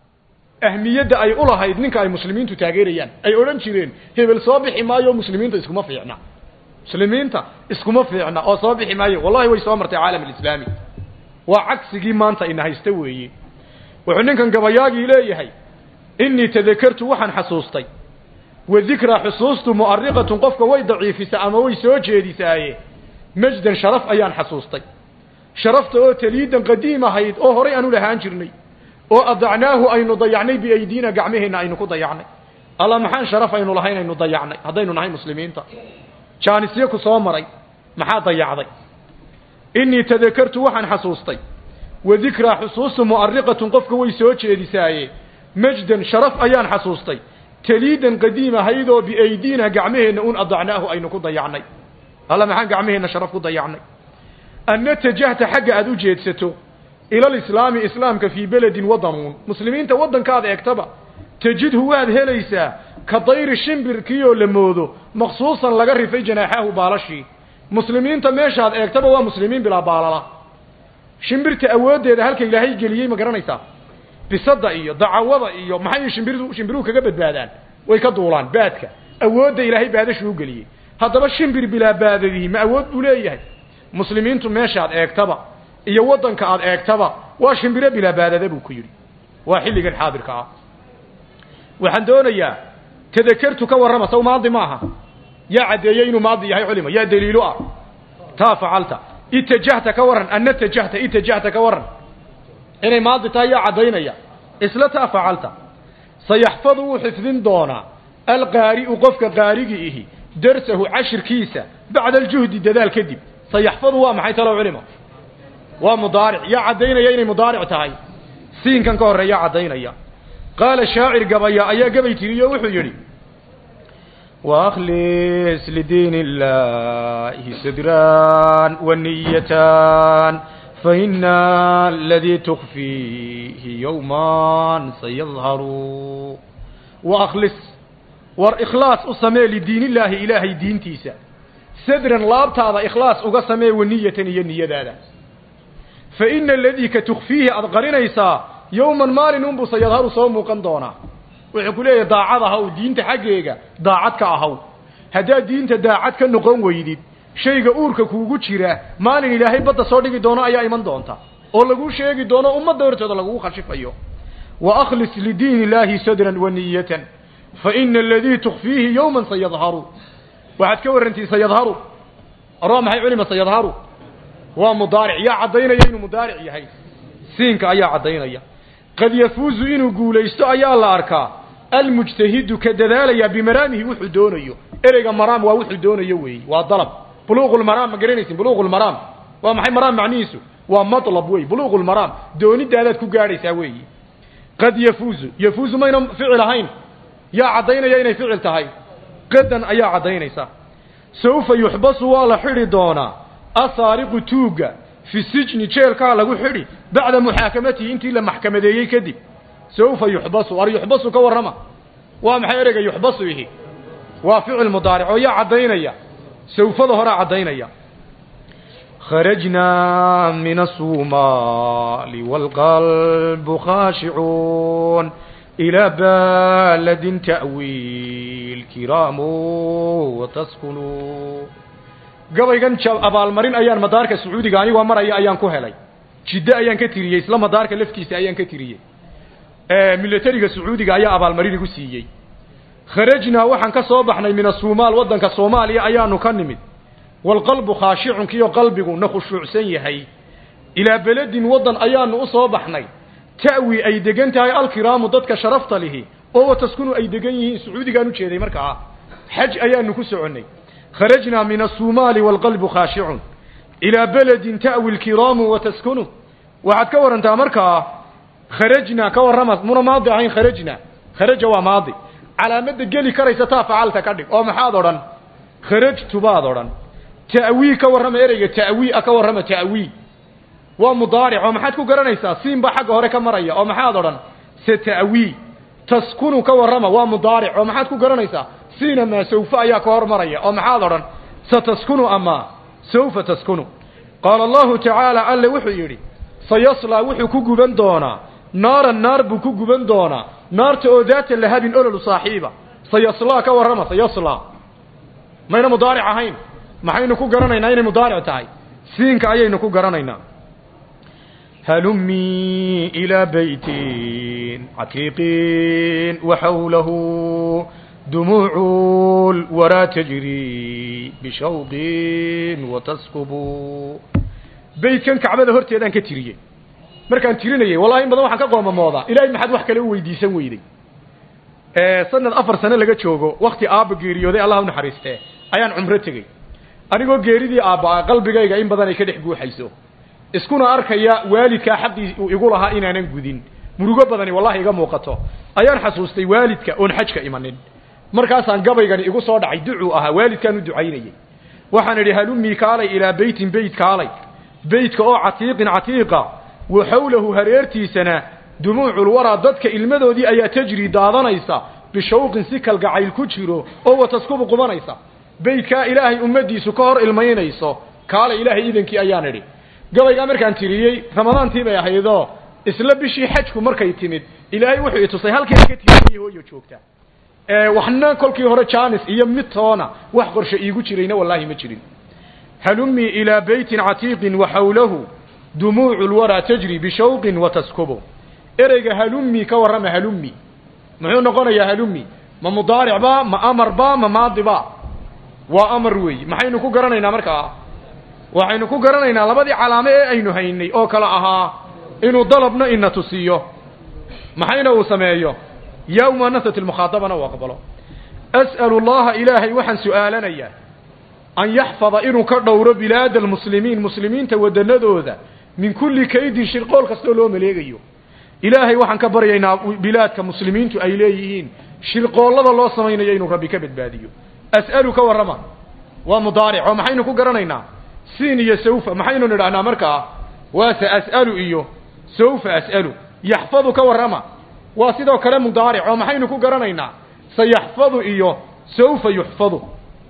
أهمية أي أولها يدنك أي مسلمين تتاجريان أي أورنشرين هي بالصباح ما يوم مسلمين تسكوا ما فينا مسلمين تا اسكوا ما فينا أو صباح ما يوم والله هو صامرتي العالم الإسلامي وعكس جي ما أنت إنها يستوي وحنين كان قبياجي إليه هي إني تذكرت وحن حصوصتي والذكرى حصوصت مؤرقة قفك وي ضعيف سأموي سوجي دي سايه مجدا شرف أيان حصوصتي شرفت أو تليدا قديمة هيد أو هري أنو لهان جرني أو أضعناه أين ضيعني بأيدينا قعمهنا أين ضيعني الله محان شرف أين لهين أين ضيعني هذين نهي مسلمين تا كان سيكو صامري محا ضيعضي إني تذكرت وحن حصوصتي وذكرى حصوص مؤرقة قفك ويسوتش ديسايه مجدا شرف أيان حصوصتي تليدا قديمة هيد بأيدينا قعمهنا أن أضعناه أين ضيعني الله محان قعمهنا شرف ضيعني أن اتجهت حق أدو جيدسته إلى الإسلام إسلامك في بلد وضنون مسلمين تودن كذا يكتبه تجده هذا ليس كطير الشمبر كيو لموذو مخصوصا لقرر في جناحه بالشي مسلمين تماشى هذا يكتبه ومسلمين بلا بالله شمبر تأود هذا هلك إلهي جليي مقرنيسا بصدق إيو دعوض إيو محاي شمبر شمبرو كقبت بادان ويكدولان بادك أود إلهي بهذا شو جليي هذا الشمبر بلا بادذي ما أود بليه مسلمين تماشى هذا يكتبه iyo wadanka aad eegtaba waa shimbire bila baadada buu ku yiri waa xilligan xaadirka ah waxaan doonayaa tadakartu ka warrama saw maadi maaha ya cadeeyay inuu maadi yahay culimo ya daliilo ah ta facalta ittajahta ka waran an tajahta ittajahta ka waran inay maadi tahay cadeynaya isla ta facalta sayaxfadu xifdin doona alqaari'u qofka qaarigiihi darsahu cashirkiisa bacda aljuhdi dadaal kadib sayaxfadu waa maxay talo culimo waa mudaaric yaa cadaynaya inay mudaaric tahay siinkan ka horeeya cadaynaya qaala shaacir gabaya ayaa gabay tiriyo wuxuu yiri واخلص لدين الله صدرا ونيتان فإن الذي تخفيه يوما سيظهر واخلص واخلاص اسمي لدين الله الهي دين تيسا صدرا لابتادا اخلاص uga samee waniyatan iyo niyadaada فإن الذي كتخفيه أدقرينيسا يوما مالين أنبو سيظهر سوى موقن دونا ويقول لي داعد هاو دينت حقيقة داعدك هاو هدا دينت داعدك النقوم ويديد شيء أورك كوغو تشيره مالين إلهي بدا صادق دونا أي إيمان دونتا ولقو شيء دونا أمد دورته لقو خشف أيوه وأخلص لدين الله صدرا ونية فإن الذي تخفيه يوما سيظهر واحد كور انتي سيظهر أرام هاي علم سيظهر ومضارع يا عدينا ينو مضارع يهي سينك أيا عدينا قد يفوز إنو قوليستو أيا الله أركا المجتهد كدلاليا بمرامه وحو دونيو إرقا مرام ووحو دونيو وي وضلب بلوغ المرام مقرينيسين بلوغ المرام ومحي مرام معنيسو ومطلب وي بلوغ المرام دوني دالات كو قاريسا وي قد يفوز يفوز ما ينم فعل هين يا عدينا يا فعل تهي قدا أيا عدينا سوف يحبس ولا حري دونا أسارق توقع في السجن تشيلكا لغو خري بعد محاكمته انت الى محكمديه كدب سوف يحبس ور يحبس كورما ومحي ارغا يحبس به وفعل مضارع ويا عدينيا سوف ظهر عدينيا خرجنا من الصومال والقلب خاشعون الى بلد تأوي الكرام وتسكنوا gabaygan abaalmarin ayaan madaarka sacuudiga anigu maraya ayaan ku helay jidda ayaan ka tiriyay isla madaarka laftiisa ayaan ka tiriyay ee militariga sacuudiga ayaa abaalmarin igu siiyay kharajna waxaan ka soo baxnay min Soomaal wadanka Soomaaliya ayaanu ka nimid wal qalbu khaashi'un kiyo qalbigu nakhushuucsan yahay ila baladin wadan ayaanu u soo baxnay ta'wi ay degan tahay alkiraamu dadka sharafta lihi oo taskunu ay degan yihiin sacuudiga aanu jeeday markaa xaj ayaanu ku soconay خرجنا من الصومال والقلب خاشع إلى بلد تأوي الكرام وتسكنه وعد كور انت مركا خرجنا كور رمز من ماضي عين خرجنا خرج وماضي على مد قلي كريستا فعلت كدب او محاضرا خرجت باضرا تأوي كور رمى إريق تأوي أكور رمى تأوي ومضارع ومحادكو قرانيسا سين بحق هوريك مريا او محاضرا ستأوي تسكن كور رمى ومضارع ومحادكو قرانيسا سينما سوف أياك ورمريا أو محاضرا ستسكن أما سوف تسكن قال الله تعالى ألا وحيري سيصلى وحي كوكوبان دونا نار النار بكوكوبان دونا نار تؤذات اللهاب أولو صاحبة سيصلى كورما سيصلى ما هنا مضارع هين ما حين نكو قرانينا هين مضارع تاي سينك أي نكو قرانينا هلمي إلى بيت عتيق وحوله دموع الورى تجري بشوق وتسكب بيت كان كعبده هرتيدان كتيريه markaan tirinayay wallahi in badan waxaan ka qoomamooda ilaahay maxad wax kale u weydiisan weeyday ee sanad afar sano laga joogo waqti aaba geeriyooday allah u naxariistay ayaan umro tagay anigoo geeridii aaba qalbigayga in badan ay ka dhex guuxayso iskuna arkaya waalidka xaqii uu igu lahaa inaanan gudin murugo badani wallahi iga muuqato ayaan xasuustay waalidka oon xajka imanin markaasaan gabaygani igu soo dhacay ducuu ahaa waalidkaan u ducaynayay waxaan idhi halummi kaalay ilaa beytin beyt kaalay beytka oo catiiqin catiiqa wa xawlahu hareertiisana dumuucul waraa dadka ilmadoodii ayaa tajri daadanaysa bishawqin si kalgacayl ku jiro oo wataskubu qubanaysa beytkaa ilaahay ummadiisu ka hor ilmaynayso kaalay ilaahay idankii ayaan idhi gabaygaa markaan tiriyey ramadaantii bay ahaydoo isla bishii xajku markay timid ilaahay wuxuu i tusay halkii ka tiriyay hooyo joogta ee waxna kolkii hore jaanis iyo midtoona wax qorshe iigu jirayna wallahi ma jirin halummi ila baytin atiqin wa hawlahu dumuu'ul wara tajri bi shawqin wa taskubu ereyga halummi ka warama halummi muxuu noqonayaa halummi ma mudaaric ba ma amar ba ma maadi ba wa amar weey maxaynu ku garanaynaa markaa waxaynu ku garanaynaa labadii calaamad ee aynu haynay oo kala ahaa inuu dalabna ina tusiyo maxayna uu sameeyo يا مؤنثة المخاطبة وأقبله أسأل الله إلهي وحن سؤالنا يا أن يحفظ إنه كدور بلاد المسلمين مسلمين تودنوا ذا من كل كيد شرقول كستولو مليغيو إلهي وحن كبرينا بلاد كمسلمين تأيليين شرقول الله الله سمين يينو ربي كبد باديو أسألك ورما ومضارع ومحينو كقرنينا سين يسوف محينو نرعنا مركا وسأسأل إيو سوف أسأل يحفظك ورما واسدو كلام مضارع ومحينو كقرنينا سيحفظ إيو سوف يحفظ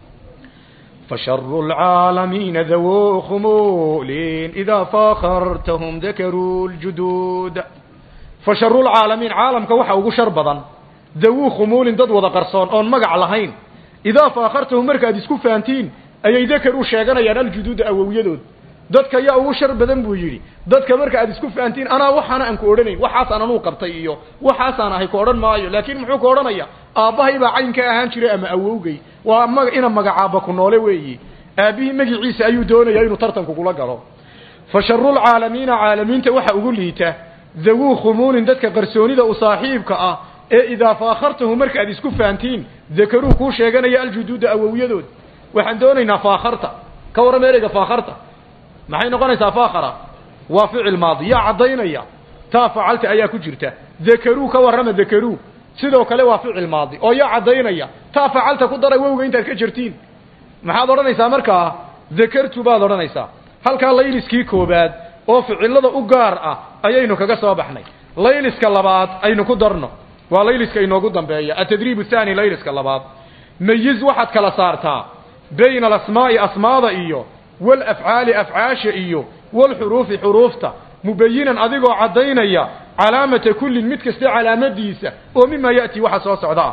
فشر العالمين ذو خمول إذا فاخرتهم ذكروا الجدود فشر العالمين عالم كوحا وقشر بضن ذو خمول ضد وذا قرصان أون مقع لهين إذا فاخرتهم مركا ديسكو فانتين أي ذكروا شاقنا ينال الجدود أو يدود dadka yaa ugu shar badan buu yiri dadka marka aad isku faantiin ana waxana aan ku oranay waxaas aan anu qabtay iyo waxaas aan ahay ku oran maayo laakiin muxuu ku oranaya aabahay baa caynka ahaan jiray ama awowgay waa maga ina magacaaba ku noole weeyi aabihi magaciisa ayuu doonayaa inuu tartanku kula galo fasharul aalamiina aalamiinta waxa ugu liita dawu khumuulin dadka qarsoonida u saaxiibka ah ee idaa faakhartuhu marka aad isku faantiin dakaru ku sheeganaya aljuduud awowiyadood waxaan doonaynaa faakharta ka warameeriga faakharta maxay noqonaysaa faakhara waa ficil maadi yaa cadaynaya taa facalta ayaa ku jirta dakaru ka warama dakaru sidoo kale waa ficil maadi oo yaa cadaynaya taa facalta ku daray wowga intaad ka jirtiin maxaad oranaysaa markaa dakartu baad oranaysaa halka layliskii koobaad oo ficilada u gaar ah ayaynu kaga soo baxnay layliska labaad aynu ku darno waa layliska inoogu dambeeya atadriib thani layliska labaad mayiz waxaad kala saartaa bayna alasmaa'i asmaada iyo والأفعال أفعاش إيو والحروف حروفتا مبينا أذيقو عدينيا علامة كل متكست علامة ديسة ومما يأتي وحصاص عضاء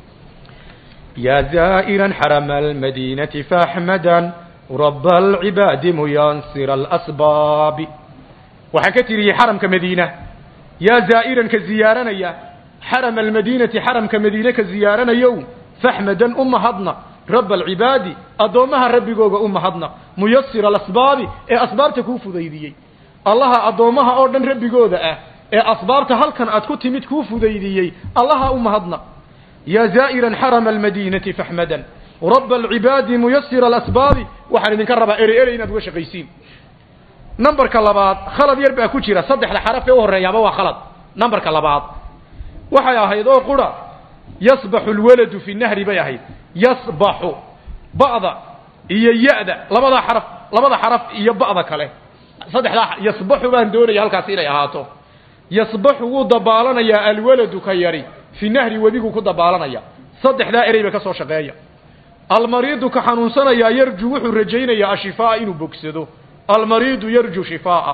يا زائرا حرم المدينة فأحمدا رب العباد مينصر الأسباب وحكتري حرم كمدينة يا زائرا كزيارنا يا حرم المدينة حرم كمدينة كزيارنا يوم فأحمدا أم هضنا رب العباد أدومها ربي جوجا أم هضنا ميسر الأسباب إيه أسباب تكون فضيدية الله أدومها أردن ربي جوجا إيه أسباب تهل كان أتكون تمت كوف فضيدية الله أم هضنا يا زائرا حرم المدينة فحمدا رب العباد ميسر الأسباب وحن نكرب إري إري ندوش قيسين نمبر كلابات خلد يربع كتيرة صدح لحرف وهر يا بوا خلد نمبر كلابات وحيا هيدو قرا يصبح الولد في النهر بيهيد يصبح بعض ييأد لبدا حرف لبدا حرف يبعض كله صدح لا يصبح بان دوري halkaas inay ahaato يصبح ودبالنا يا الولد كيري في النهر وديgu ku dabaalanaya saddexda ereyba ka soo shaqeeya المريض كحنونسنا يا يرجو wuxuu rajaynaya ashifaa inuu bogsado المريض يرجو شفاء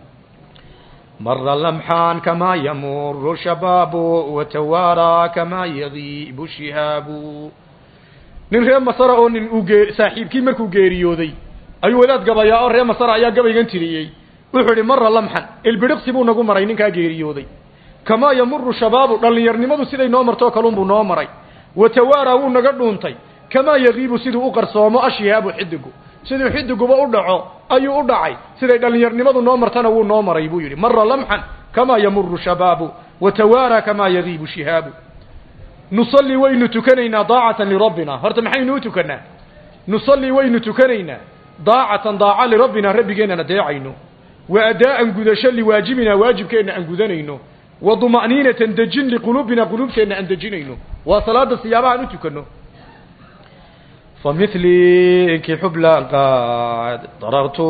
مر لمحان كما يمر شباب وتوارى كما يغيب شهاب nin reer masar oo nin u geer saaxiibkii markuu geeriyooday ayuu wadaad gabaya oo reer masar ayaa gabaygan tiriyay wuxuu yiri mar lamxan ilbiriqsi buu nagu maray ninka geeriyooday kama yamuru shabaab dhalinyarnimadu siday noo marto kalun buu noo maray watawaara uu naga dhuuntay kama yaqiibu siduu u qarsoomo ashiyaabu xidigu siduu xidiguba u dhaco ayuu u dhacay siday dhalinyarnimadu noo martana uu noo maray buu yiri mar lamxan kama yamuru shabaab watawaara kama yaqiibu shihaabu نصلي وين تكنينا ضاعة لربنا هرت محين تكنا نصلي وين تكنينا ضاعة ضاعة لربنا ربي جينا نداعينه وأداء قدش لواجبنا واجب كأن أنقذنينه وضمأنينة تندجن لقلوبنا قلوب كأن أندجنينه وصلاة الصيامة نتكنه فمثلك حبلا قد ضررت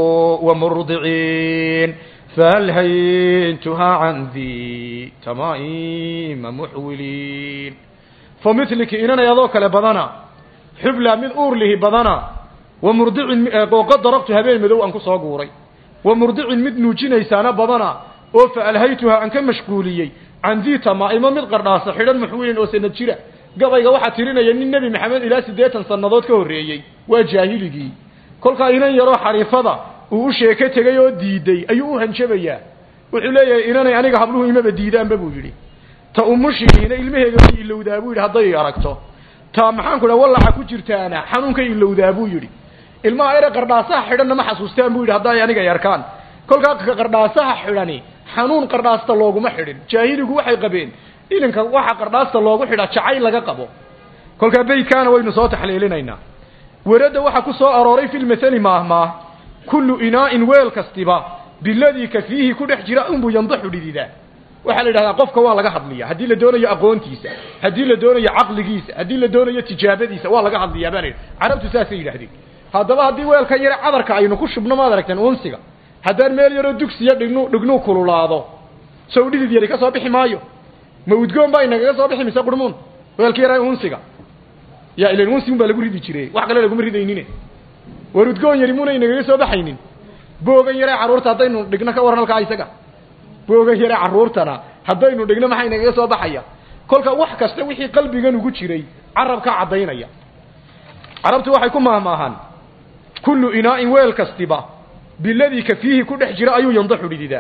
ومرضعين فألهيتها عن ذي تمائم محولين فمثلك إننا يضوك لبضنا حبلا من أورله بضنا ومرضع وقد ضربتها بين مدو أنكو صاقوري ومرضع من نوجين إسانا بضنا فألهيتها عن كم مشغوليي عن ذي تمائم من قرناس حيلا محولين وسنجرة قبل واحد ترين ين النبي محمد إلى سديتا صنادات كوريي وجاهلي كل قائنا يرى حريفضة uu sheeke tagay oo diiday ayuu u hanjabaya wuxuu leeyahay inanay aniga habluhu imaba diidaan buu yiri ta umushiina ilmaheega ilowdaa buu yiri haday aragto ta maxaan ku walaca ku jirtaana xanuunka ilowdaa buu yiri ilmaha ay qardaasaha xidhan ma xasuustaan buu yiri haday aniga yarkaan kolka qardaasaha xidhani xanuun qardaasta looguma xidhin jaahiligu waxay qabeen ilinka waxa qardhaasta loogu xidhaa jacayl laga qabo kolka beydkaana waynu soo taxliilinaynaa warada waxa ku soo arooray fil mathali maahma kullu inaa'in weel kastiba billadii ka fiihi ku dhex jira unbu yandaxu dhidida waxa la yiraahdaa qofka waa laga hadliyaa hadii la doonayo aqoontiisa hadii la doonayo aqligiisa hadii la doonayo tijaabadiisa waa laga hadliyaa baan carabtu saasay yiraahdeen hadaba hadii weelka yar cadarka aynu ku shubno ma aragteen unsiga hadaan meel yar oo dugsiya dhigno dhigno kululaado soo dhidid yar ka soo bixi maayo ma udgoon baa inaga soo bixi mise qurmuun weelka yar unsiga ya ilaa unsiga baa lagu ridi jiray wax kale lagu ridaynine war udgoon yar muuna inaga soo baxaynin boogan yar caruurta hadaynu dhigno ka waran halka isaga boogan yar caruurtana hadaynu dhigno maxay inaga soo baxaya kolka wax kasta wixii qalbigan ugu jiray carabka cadeynaya carabtu waxay ku maahmaahan kullu inaa'in weel kastiba billadii ka fiihi ku dhex jira ayuu yandaxu dhididaa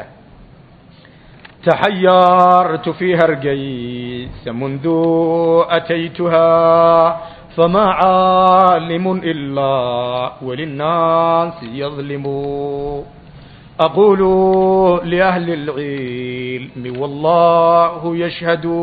tahayyartu fi hargays mundu ataytuha fama alimun illa walinnas yadhlimu aqulu li ahli al-ilm wallahu yashhadu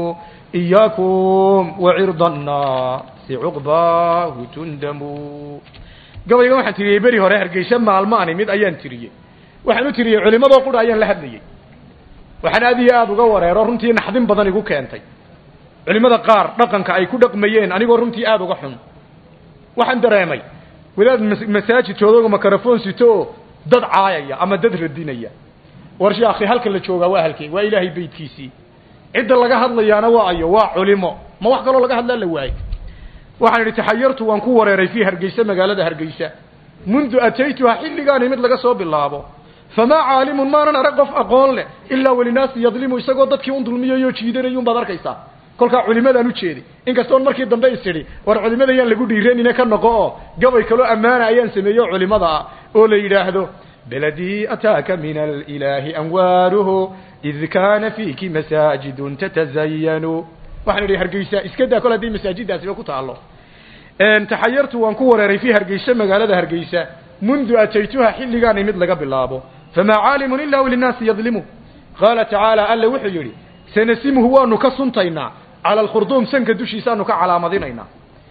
iyyakum wa 'irda an-nas uqbahu tundamu gabayga waxaan tiriyay bari hore hargeysa maalmaani mid ayaan tiriyay waxaan u tiriyay culimada qura ayaan la hadlayay waxaan aad iyo aad uga wareero runtii naxdin badan igu keentay culimada qaar dhaqanka ay ku dhaqmayeen anigoo runtii aad uga xun waxaan dareemay wadaad masaajid joogo mikrofon sito dad caayaya ama dad radinaya war sheekhi halka la jooga waa halkii waa ilaahay beedkiisii cid laga hadlayaana waa ayo waa culimo ma wax kale laga hadlaa la waayay waxaan idhi taxayartu waan ku wareeray fi hargeysa magaalada hargeysa mundu ataytuha xilligaani mid laga soo bilaabo fama caalimun maanan arag qof aqoon leh ilaa walinaas yadlimu isagoo dadkii un dulmiyayo jiidanayuu baad arkaysaa kolka culimadan u jeedi inkastoo markii dambe isiri war culimada yaan lagu dhiiranina ka noqo oo gabay kale amaana ayaan sameeyo culimada oo la yiraahdo baladi ataka min al-ilahi anwaruhu idh kana fiki masajidun tatazayyanu waxaan idhi hargeysa iska daa kala hadii masaajidaasi ku taalo een taxayartu waan ku wareeray fi hargeysa magaalada hargeysa mundu ataytuha xilligaani mid laga bilaabo fama caalimun illa walinaas yadlimu qala ta'ala alla wuxuu yiri sanasimuhu waanu ka suntayna ala al-khurdum sanka dushiisaanu ka calaamadinayna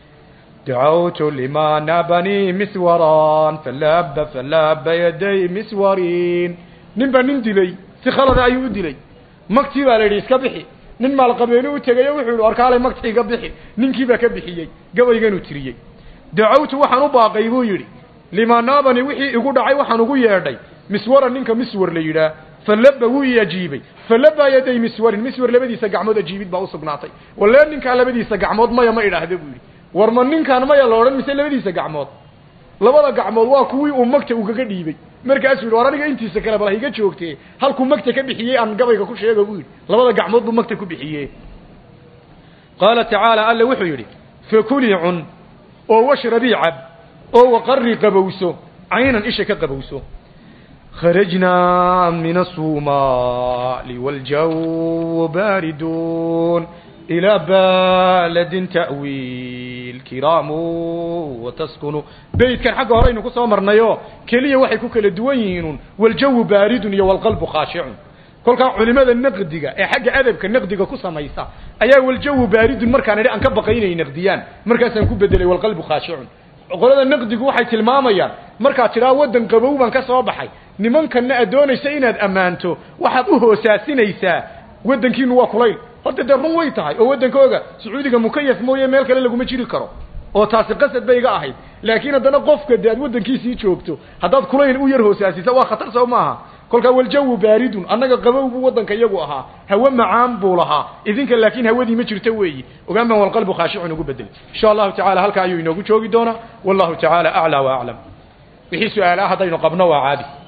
دعوت لما نبني مسوران فلاب فلاب يدي مسورين نبا ندلي سخلد ايو دلي مكتي با ليري اسك بخي nin maal qabeenu u tagay wuxuu arkaalay magtiga bixi ninkii ba ka bixiyay gabaygan u tiriyay dacawtu waxaan u baaqay buu yiri limaanaabani wixii igu dhacay waxaan ugu yeedhay miswara ninka miswar la yiraahdo falaba wuu yajiibay falaba yaday miswar miswar labadiisa gacmood ajiibid baa u sugnaatay walaa ninka labadiisa gacmood ma yama ilaahdo buu yiri war ma ninkan ma yalooran mise labadiisa gacmood labada gacmood waa kuwii uu magta uga dhiibay markaas uu war aniga intiisa kala bal higa joogtay halku magta ka bixiyay aan gabayga ku sheego buu labada gacmood buu magta ku bixiyay qala ta'ala alla wuxuu yiri fakuli'un oo washrabi ab oo waqarri qabawso aynan isha ka qabawso kharajna min as-sumali wal jaw baridun ila baladin ta'wil kiramu wa taskunu beedkan xaq horeynu ku soo marnayo kaliya waxay ku kala duwan yihiin wal jaw baridun iyo wal qalbu khashi'un kolka culimada naqdiga ee xagga adabka naqdiga ku sameeysa ayaa wal jaw baridun markaan idhi aan ka baqaynay naqdiyaan markaas aan ku bedelay wal qalbu khashi'un qolada naqdigu waxay tilmaamayaan marka tiraa wadan qabow baan ka soo baxay nimankan adoonaysa inaad amaanto waxaad u hoosaasinaysaa wadankiinu waa kulayl horta darun way tahay oo wadankooga sacuudiga mukayaf mooye meel kale lagu ma jiri karo oo taasi qasad bay iga ahayd laakiin hadana qofka daad wadankiisii joogto hadaad kulayl u yar hoosaasisa waa khatar soo maaha kolka wal jaw baridun anaga qabow buu wadanka iyagu ahaa hawa macaan buu lahaa idinka laakiin hawadii ma jirto weeyi ogaanban wal qalbu khashi'un ugu bedel insha Allah ta'ala halka ayuu inoogu joogi doona wallahu ta'ala a'la wa a'lam wixii su'aalaha hadaynu qabno waa caadi